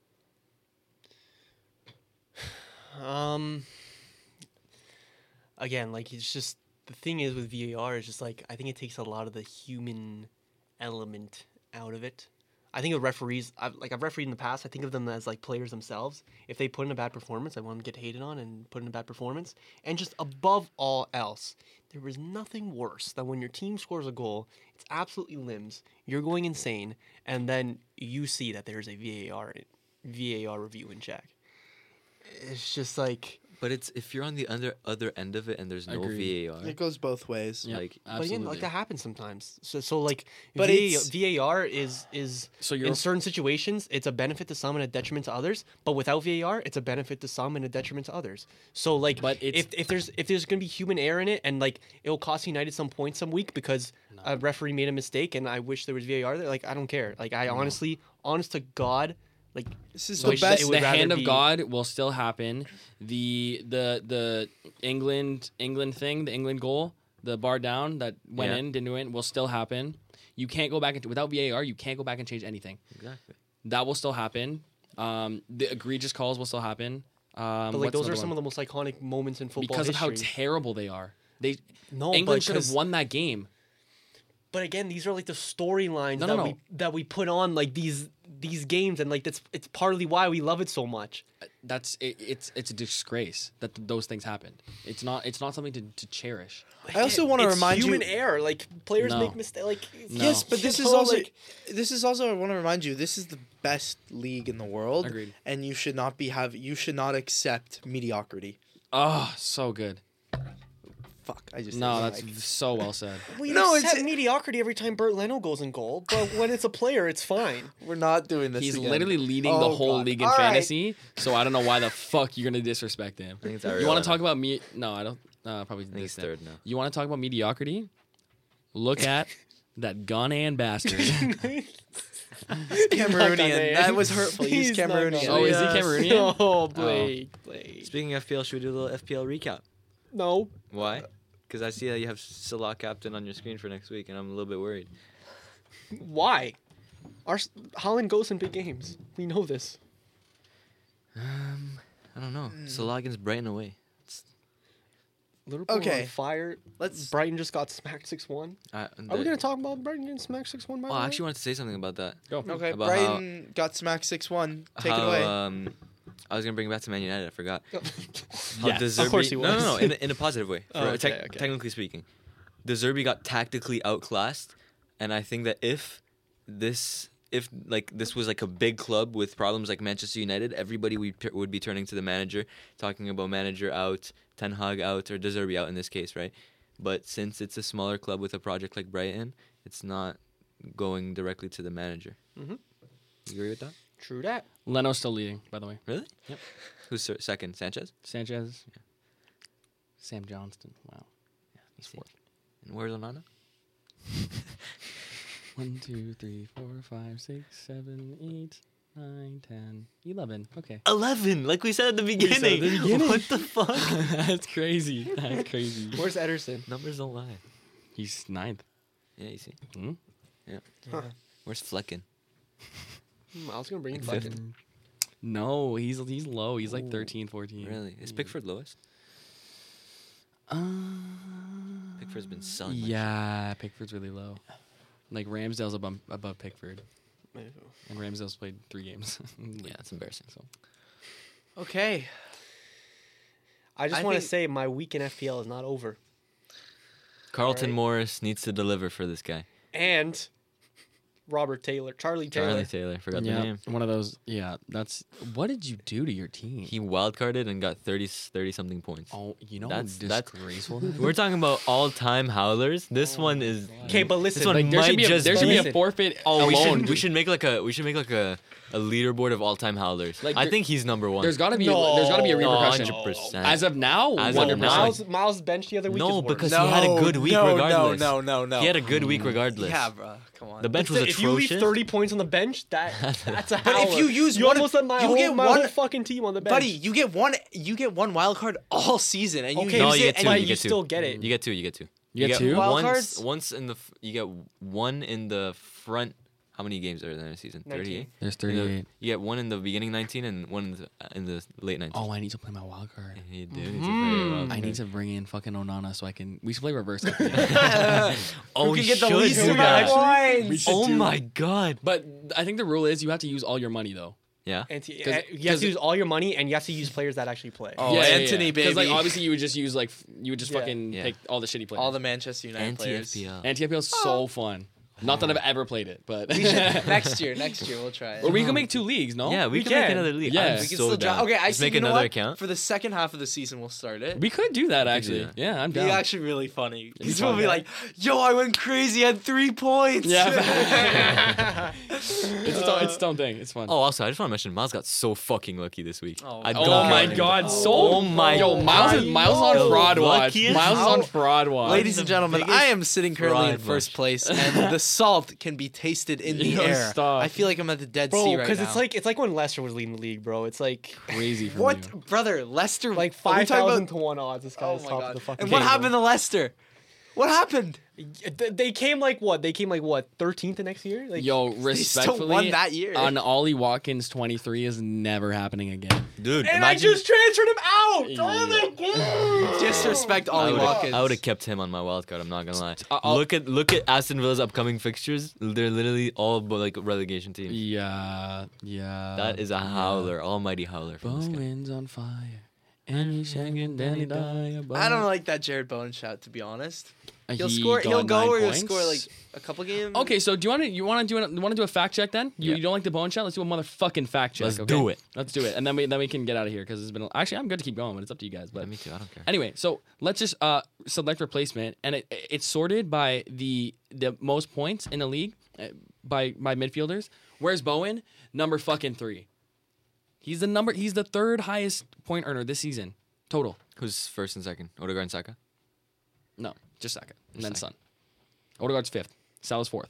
Um. Again, like it's just the thing is with V A R is just like I think it takes a lot of the human element out of it. I think of referees, I've, like I've refereed in the past. I think of them as like players themselves. If they put in a bad performance, I want them to get hated on and put in a bad performance. And just above all else, there is nothing worse than when your team scores a goal. It's absolutely limbs. You're going insane, and then you see that there's a V A R V A R review in check. It's just like. But it's if you're on the other other end of it and there's no Agreed. V A R. It goes both ways. Yeah, Like- But absolutely. again, like that happens sometimes. So, so like, But V A, it's- V A R is is So you're- in certain situations, it's a benefit to some and a detriment to others. But without V A R, it's a benefit to some and a detriment to others. So, like, But it's- if if there's if there's gonna be human error in it, and like it'll cost United some points some week because a referee made a mistake, and I wish there was V A R there. Like, I don't care. Like, I honestly, honest to God, like, This is So the wish that best. it the would rather hand of be- God will still happen. The the the England England thing, the England goal, the bar down that went Yeah. in, didn't win, will still happen. You can't go back and without V A R, you can't go back and change anything. Exactly. That will still happen. Um, the egregious calls will still happen. Um, but like those are some of the most iconic moments in football because of how history. terrible they are. They No, England but should have 'cause- won that game. But again, these are like the storylines No, that no, we no. that we put on like these these games, and like that's it's partly why we love it so much. That's it, it's it's a disgrace that th- those things happened. It's not it's not something to, to cherish. I also want to It's remind human you. error. Like players No. make mistakes. Like No. Yes, but this is Shit, also like- this is also I want to remind you this is the best league in the world. Agreed. And you should not be have you should not accept mediocrity. Oh, so good. Fuck, I just No, hit the that's mic. so well said. we No, accept it's- mediocrity every time Bert Leno goes in goal, but when it's a player, it's fine. We're not doing this. He's again. literally leading the Oh, whole God. league in All right. fantasy, so I don't know why the fuck you're gonna disrespect him. I think it's You Ariel want to now. talk about me? No, I don't. Uh, probably I think this he's thing. third now. You want to talk about mediocrity? Look at that Ghanaian bastard. Cameroonian. That was hurtful. He's, not Cameroonian. Oh, is he Yes. Cameroonian? Oh, Blake, Blake. Speaking of F P L, should we do a little F P L recap? No. Why? Because I see that you have Salah captain on your screen for next week, and I'm a little bit worried. Why? Our Holland goes in big games. We know this. Um, I don't know. Hmm. Salah against Brighton away. Liverpool Okay. on fire. Let's. Brighton just got smacked six one. Uh, Are we gonna talk about Brighton getting smacked six one? Well, I actually wanted to say something about that. Go. Okay, About Brighton got smacked six one. Take how, it away. Um, I was gonna bring it back to Man United. I forgot. How Yes, De of Zerbi- course he No, no, was. no. In, a- in a positive way. Oh, For- okay, tec- okay. Technically speaking, De Zerbi got tactically outclassed, and I think that if this, if like this was like a big club with problems like Manchester United, everybody would would be turning to the manager, talking about manager out, Ten Hag out, or De Zerbi out in this case, right? But since it's a smaller club with a project like Brighton, it's not going directly to the manager. Mhm. You agree with that? True that. Leno's still leading, by the way. Really? Yep. Who's se- second? Sanchez? Sanchez. Sam Johnston. Wow. He's fourth. And where's Onana? One, two, three, four, five, six, seven, eight, nine, ten, eleven. Okay. eleven, like we said at the said beginning. at the beginning. What the fuck? That's crazy. That's crazy. Where's Ederson? Numbers don't lie. He's ninth. Yeah, you see. Hmm? Yeah. Huh. Where's Flecken? Hmm, I was gonna bring in Fifth. Flecken. No, he's he's low. He's like Ooh. thirteen, fourteen. Really? Is Pickford lowest? Uh, Pickford's been selling. like Yeah, Pickford's really low. Like Ramsdale's above above Pickford, and Ramsdale's played three games. shit. Yeah, it's embarrassing. So Okay. I just I want to think- say my week in F P L is not over. Carlton Alright. Morris needs to deliver for this guy. And Robert Taylor, Charlie Taylor. Charlie Taylor, forgot yeah, the name. one of those. Yeah, that's. What did you do to your team? He wildcarded and got thirty, thirty something points. oh, you know That's- how that's- disgraceful. that is? We're talking about all-time howlers. This one is. Okay, but listen, This one Like there might should be a, just there should be a Listen. forfeit Oh, we alone. should we should make like a we should make like a, a leaderboard of all-time howlers. Like, I there- think he's number one. There's got to be. No. A, there's got to be a No, repercussion. one hundred percent. As of now, As of one hundred now. percent. Miles, Miles bench the other week. No, is worse. because he had a good week no, regardless. No, no, no, no. He had a good week regardless. Yeah, bro. Come on. The bench was if you leave atrocious. thirty points on the bench, that that's a But if howler. you use you one- almost let my you whole, get my one- whole fucking team on the bench. Buddy, you get one. You get one wild card all season, and you okay, No, use you it. get two. and but You you, get two. still get it. You get two. You get two. You get two? Wild once, cards? Once in the f- you get one in the front. How many games are there in a season? thirty-eight. There's In the- thirty-eight. You get one in the beginning nineteen and one in the, uh, in the late nineteen. Oh, I need to play my wild card. You do. It's a very well I need to bring in fucking Onana so I can. We should play reverse. Oh, Who we can get the should least do amount that. of points? Oh my god. But I think the rule is you have to use all your money though. Yeah. And to- 'Cause- uh, you have 'cause- to use all your money, and you have to use players that actually play. Oh, Anthony, Because like baby. obviously you would just use like f- you would just Yeah. fucking Yeah. pick all the shitty players. all the Manchester United Anti players. F P L. Anti F P L is so fun. Not that I've ever played it, but We should, next year, next year we'll try it. or we can make two leagues. No. Yeah, we, We can, make can. another league. Yeah. I'm We We can so still down. try. Okay, I Let's see. make You know another what? account. For the second half of the season, we'll start it. We could do that do actually. that. Yeah, I'm Be down. actually really funny. It'd be These will fun. be like, "Yo, I went crazy. I had three points." Yeah. it's its own, it's its own thing. It's fun. Oh, also, I just want to mention Miles got so fucking lucky this week. Oh, I oh don't Oh my care. god, so Oh my Yo, Miles is God. Miles is on The fraud watch. luckiest- Miles is on How- fraud watch. Ladies and the gentlemen, biggest I am sitting currently in fraud first watch. place, and the salt can be tasted in the Yo, air. stop. I feel like I'm at the Dead Bro, Sea right because now. it's like it's like when Leicester was leading the league, bro. It's like crazy for what, you. brother? Leicester, like are we five talking thousand about- to one odds. This Oh guy's my top god! of the fucking. And what table. happened to Leicester? What happened? Th- They came like what? They came like what? thirteenth the next year. Like, Yo, They respectfully, still won that year. on Ollie Watkins twenty-three is never happening again. Dude, and imagine I just transferred him out. Oh my god! Disrespect I Ollie would've- Watkins. I would have kept him on my wild card. I'm not gonna lie. I'll- look at look at Aston Villa's upcoming fixtures. They're literally all but like relegation teams. Yeah, yeah. That is a howler, almighty howler from this guy. Bowen's on fire, and he's shaking Danny die. I don't like that Jared Bowen shout, to be honest. He'll He score. got He'll go nine or he'll points. score like a couple games. Okay, so do you want to you want to do you want to do a fact check then? You, Yeah. you don't like the Bowen shot? Let's do a motherfucking fact check. Let's okay? do it. Let's do it, and then we then we can get out of here because it's been actually I'm good to keep going, but it's up to you guys. But Yeah, me too. I don't care. anyway, so let's just uh select replacement, and it it's sorted by the the most points in the league uh, by by midfielders. Where's Bowen? Number fucking three. He's the number. He's the third highest point earner this season total. Who's first and second? Odegaard and Saka. No, just Saka, and then Saka. Son. Odegaard's fifth. Salah's fourth.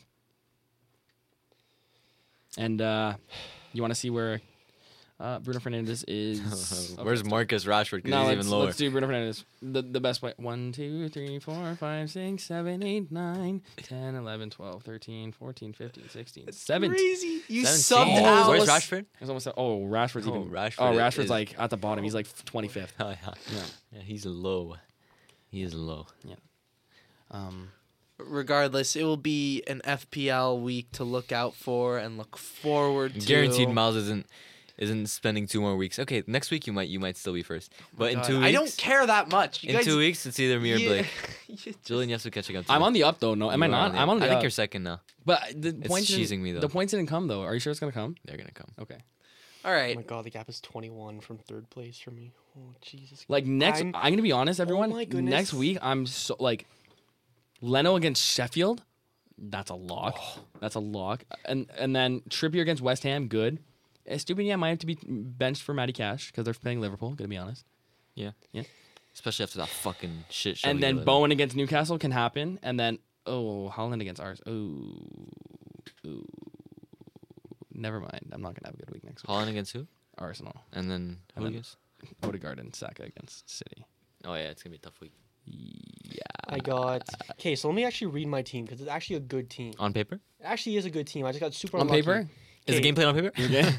And uh, you want to see where uh, Bruno Fernandes is? Where's Marcus Rashford? Because No, he's let's, even lower. let's do Bruno Fernandes. The, the best way. one, two, three, four, five, six, seven, eight, nine, ten, eleven, twelve, thirteen, fourteen, fifteen, sixteen, seventeen. Crazy. You seventeen. subbed Oh, out. Where's Rashford? It's almost oh Rashford's Oh, even Rashford oh is- Rashford's is- like at the bottom. He's like twenty-fifth. Oh, yeah. Yeah. Yeah, he's low. He is low. Um, Regardless, it will be an F P L week to look out for and look forward to. Guaranteed, Miles isn't isn't spending two more weeks. Okay, next week you might you might still be first, but in God, two weeks, I don't care that much. You in guys, two weeks it's either me or Yeah. Blake. You just- Julian Yasu catching up. To I'm me. on the up though. No, am I You are not? I'm on the I think up. you're second now. But the It's points cheesing didn't- me, though. The points didn't come though. Are you sure it's gonna come? They're gonna come. Okay. All Oh right. my god, the gap is twenty-one from third place for me. Oh Jesus. Like next, I'm, I'm- gonna be honest, everyone. my goodness. Next week, I'm so like Leno against Sheffield. That's a lock. That's a lock. And and then Trippier against West Ham. Good. Estupinian might have to be benched for Matty Cash because they're playing Liverpool. Gonna be honest. Yeah, Yeah. Especially after that fucking shit show. And he then delivered. Bowen against Newcastle can happen. And then oh, Holland against ours. Oh, ooh. Never mind. I'm not gonna have a good week next week. Holland against who? Arsenal. And then And who then- against? Odegaard and Saka against City. Oh yeah, it's gonna be a tough week. Yeah. I got. Okay, so let me actually read my team because it's actually a good team. On paper? It actually is a good team. I just got super On unlucky. paper? Is the Okay. game played on paper? Yeah.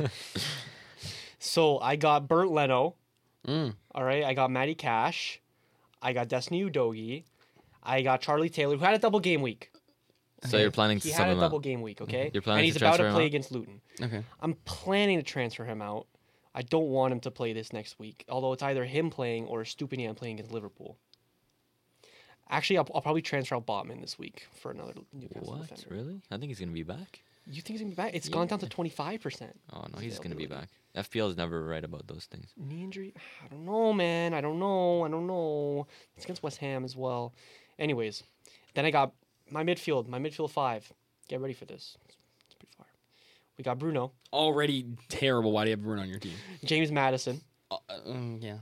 So I got Bert Leno. mm. All right, I got Matty Cash. I got Destiny Udogi. I got Charlie Taylor, who had a double game week. So you're planning to He sub had a him double out. game week, okay? You're planning and he's to about transfer to him play out? against Luton. Okay. I'm planning to transfer him out. I don't want him to play this next week, although it's either him playing or Stupinian playing against Liverpool. Actually, I'll, I'll probably transfer out Botman this week for another Newcastle What? defender. Really? I think he's gonna be back. You think he's gonna be back? It's gone down to twenty-five percent. Oh no, he's gonna be Availability. back. F P L is never right about those things. Knee injury? I don't know, man. I don't know. I don't know. It's against West Ham as well. Anyways, then I got my midfield, my midfield five. Get ready for this. It's, it's pretty far. We got Bruno, Already terrible. Why do you have Bruno on your team? James Madison, Uh, um, yeah.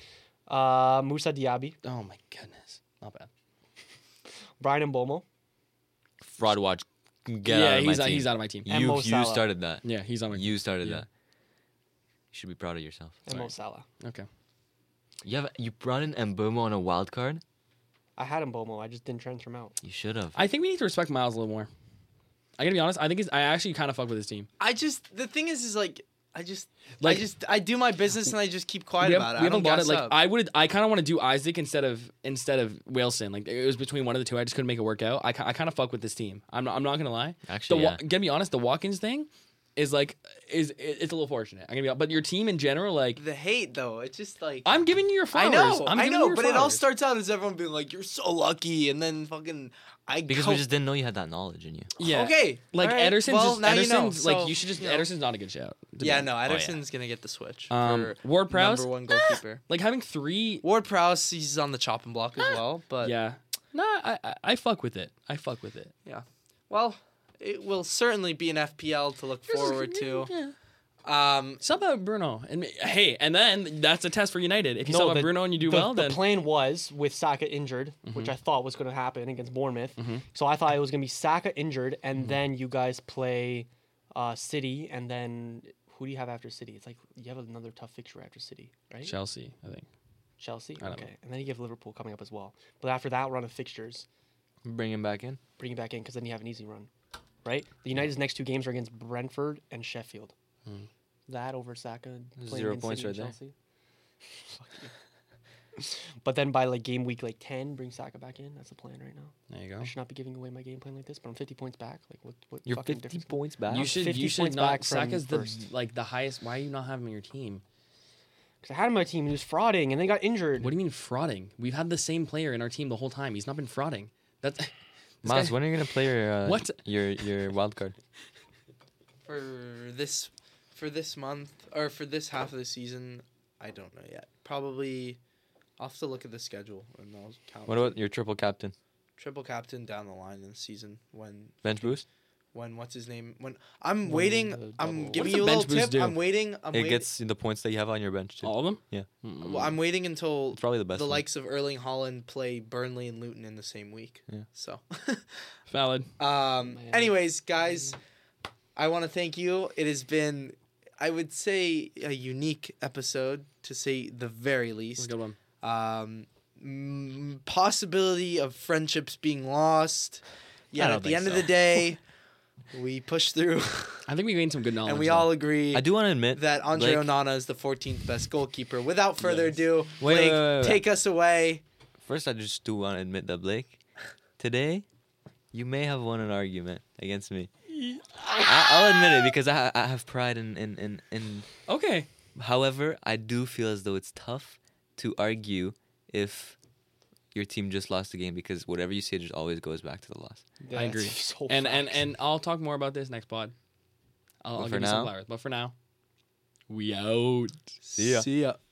uh, Musa Diaby, Oh my goodness. Not bad. Brian Mbomo, Fraud watch. Get yeah, out of my he's, out, team. he's out of my team. And You Mo you Salah. started that. Yeah, he's on my You started Yeah. that. You should be proud of yourself. and Mo Sorry. Salah. Okay. You have you brought in Mbomo on a wild card. I had Mbomo. I just didn't transfer him out. You should have. I think we need to respect Miles a little more. I gotta be honest. I think he's, I actually kind of fuck with his team. I just the thing is is like I just Like- I just I do my business and I just keep quiet we have, about it. we I have a don't lot of gas like up. I would I kind of want to do Isaac instead of instead of Wilson. Like it was between one of the two. I just couldn't make it work out. I, ki- I kind of fuck with this team. I'm not, I'm not gonna lie. Actually, the Wa- yeah. Gonna be honest, the Watkins thing is like is it- it's a little fortunate. I'm gonna be but your team in general, like the hate though. It's just like I'm giving you your flowers. I know, I'm I giving you know, your but it all flowers. starts out as everyone being like, "You're so lucky," and then fucking I Because go, we just didn't know you had that knowledge in you. Yeah. okay, Like all right, Ederson's well, just, now you know, Ederson's like so, you should just you know. Ederson's not a good shout. to Yeah, me. no, yeah. Ederson's gonna get the switch. Um, for Ward Prowse? number one goalkeeper. Like having three. Ward Prowse, he's on the chopping block as well. But Yeah. No, I, I I fuck with it. I fuck with it. yeah, well, it will certainly be an F P L to look forward to. Um, Sub out Bruno, and hey, and then that's a test for United. If you No, sub out the- Bruno and you do the, well, the then plan was with Saka injured, which I thought was going to happen against Bournemouth. So I thought it was going to be Saka injured, and then you guys play uh, City, and then who do you have after City? It's like you have another tough fixture after City, right? Chelsea, I think. Chelsea. I don't Okay, know. and then you have Liverpool coming up as well. But after that run of fixtures, Bring him back in. bring it back in because then you have an easy run, right? The United's next two games are against Brentford and Sheffield. That over Saka playing Zero against points City and right there. Chelsea. Fuck you. But then by like game week like ten, bring Saka back in. That's the plan right now. There you go. I should not be giving away my game plan like this, but I'm fifty points back. Like what? What You're fucking fifty difference? points back. You should fifty you should points not. back from Saka's the first. like the highest. Why are you not having him on your team? Because I had him on my team. He was frauding, and then he got injured. What do you mean frauding? We've had the same player in our team the whole time. He's not been frauding. That's this Miles, guy- when are you gonna play your uh, What? your your wild card? for this, for this month or for this half of the season, I don't know yet. Probably, I'll have to look at the schedule and I'll count. What about your triple captain? triple captain down the line in the season when Bench boost? when what's his name when I'm When waiting. the I'm double- giving What you a does little the bench boost tip. do? I'm waiting. I'm It waiting. gets the points that you have on your bench too. all of them. Yeah. Mm. Well, I'm waiting until It's probably the best the one. likes of Erling Haaland play Burnley and Luton in the same week. Yeah. So, Valid. um, Man. anyways, guys, I want to thank you. It has been, I would say, a unique episode to say the very That's a least. good one. Um, mm, possibility of friendships being lost. Yeah, don't at the think end of so. the day, we pushed through, I think we gained some good knowledge. and we though. all agree I do want to admit that Andre Blake, Onana is the fourteenth best goalkeeper. Without further Yes. ado, Wait, Blake, wait, wait, wait. take us away. First, I just do want to admit that Blake, today, you may have won an argument against me. I, I'll admit it because I I have pride in, in, in, in. Okay. However, I do feel as though it's tough to argue if your team just lost the game because whatever you say just always goes back to the loss. Yeah, I that's agree. so and and facts. and I'll talk more about this next pod. I'll, But I'll for give you some now- flowers. But for now, we out. See ya. See ya.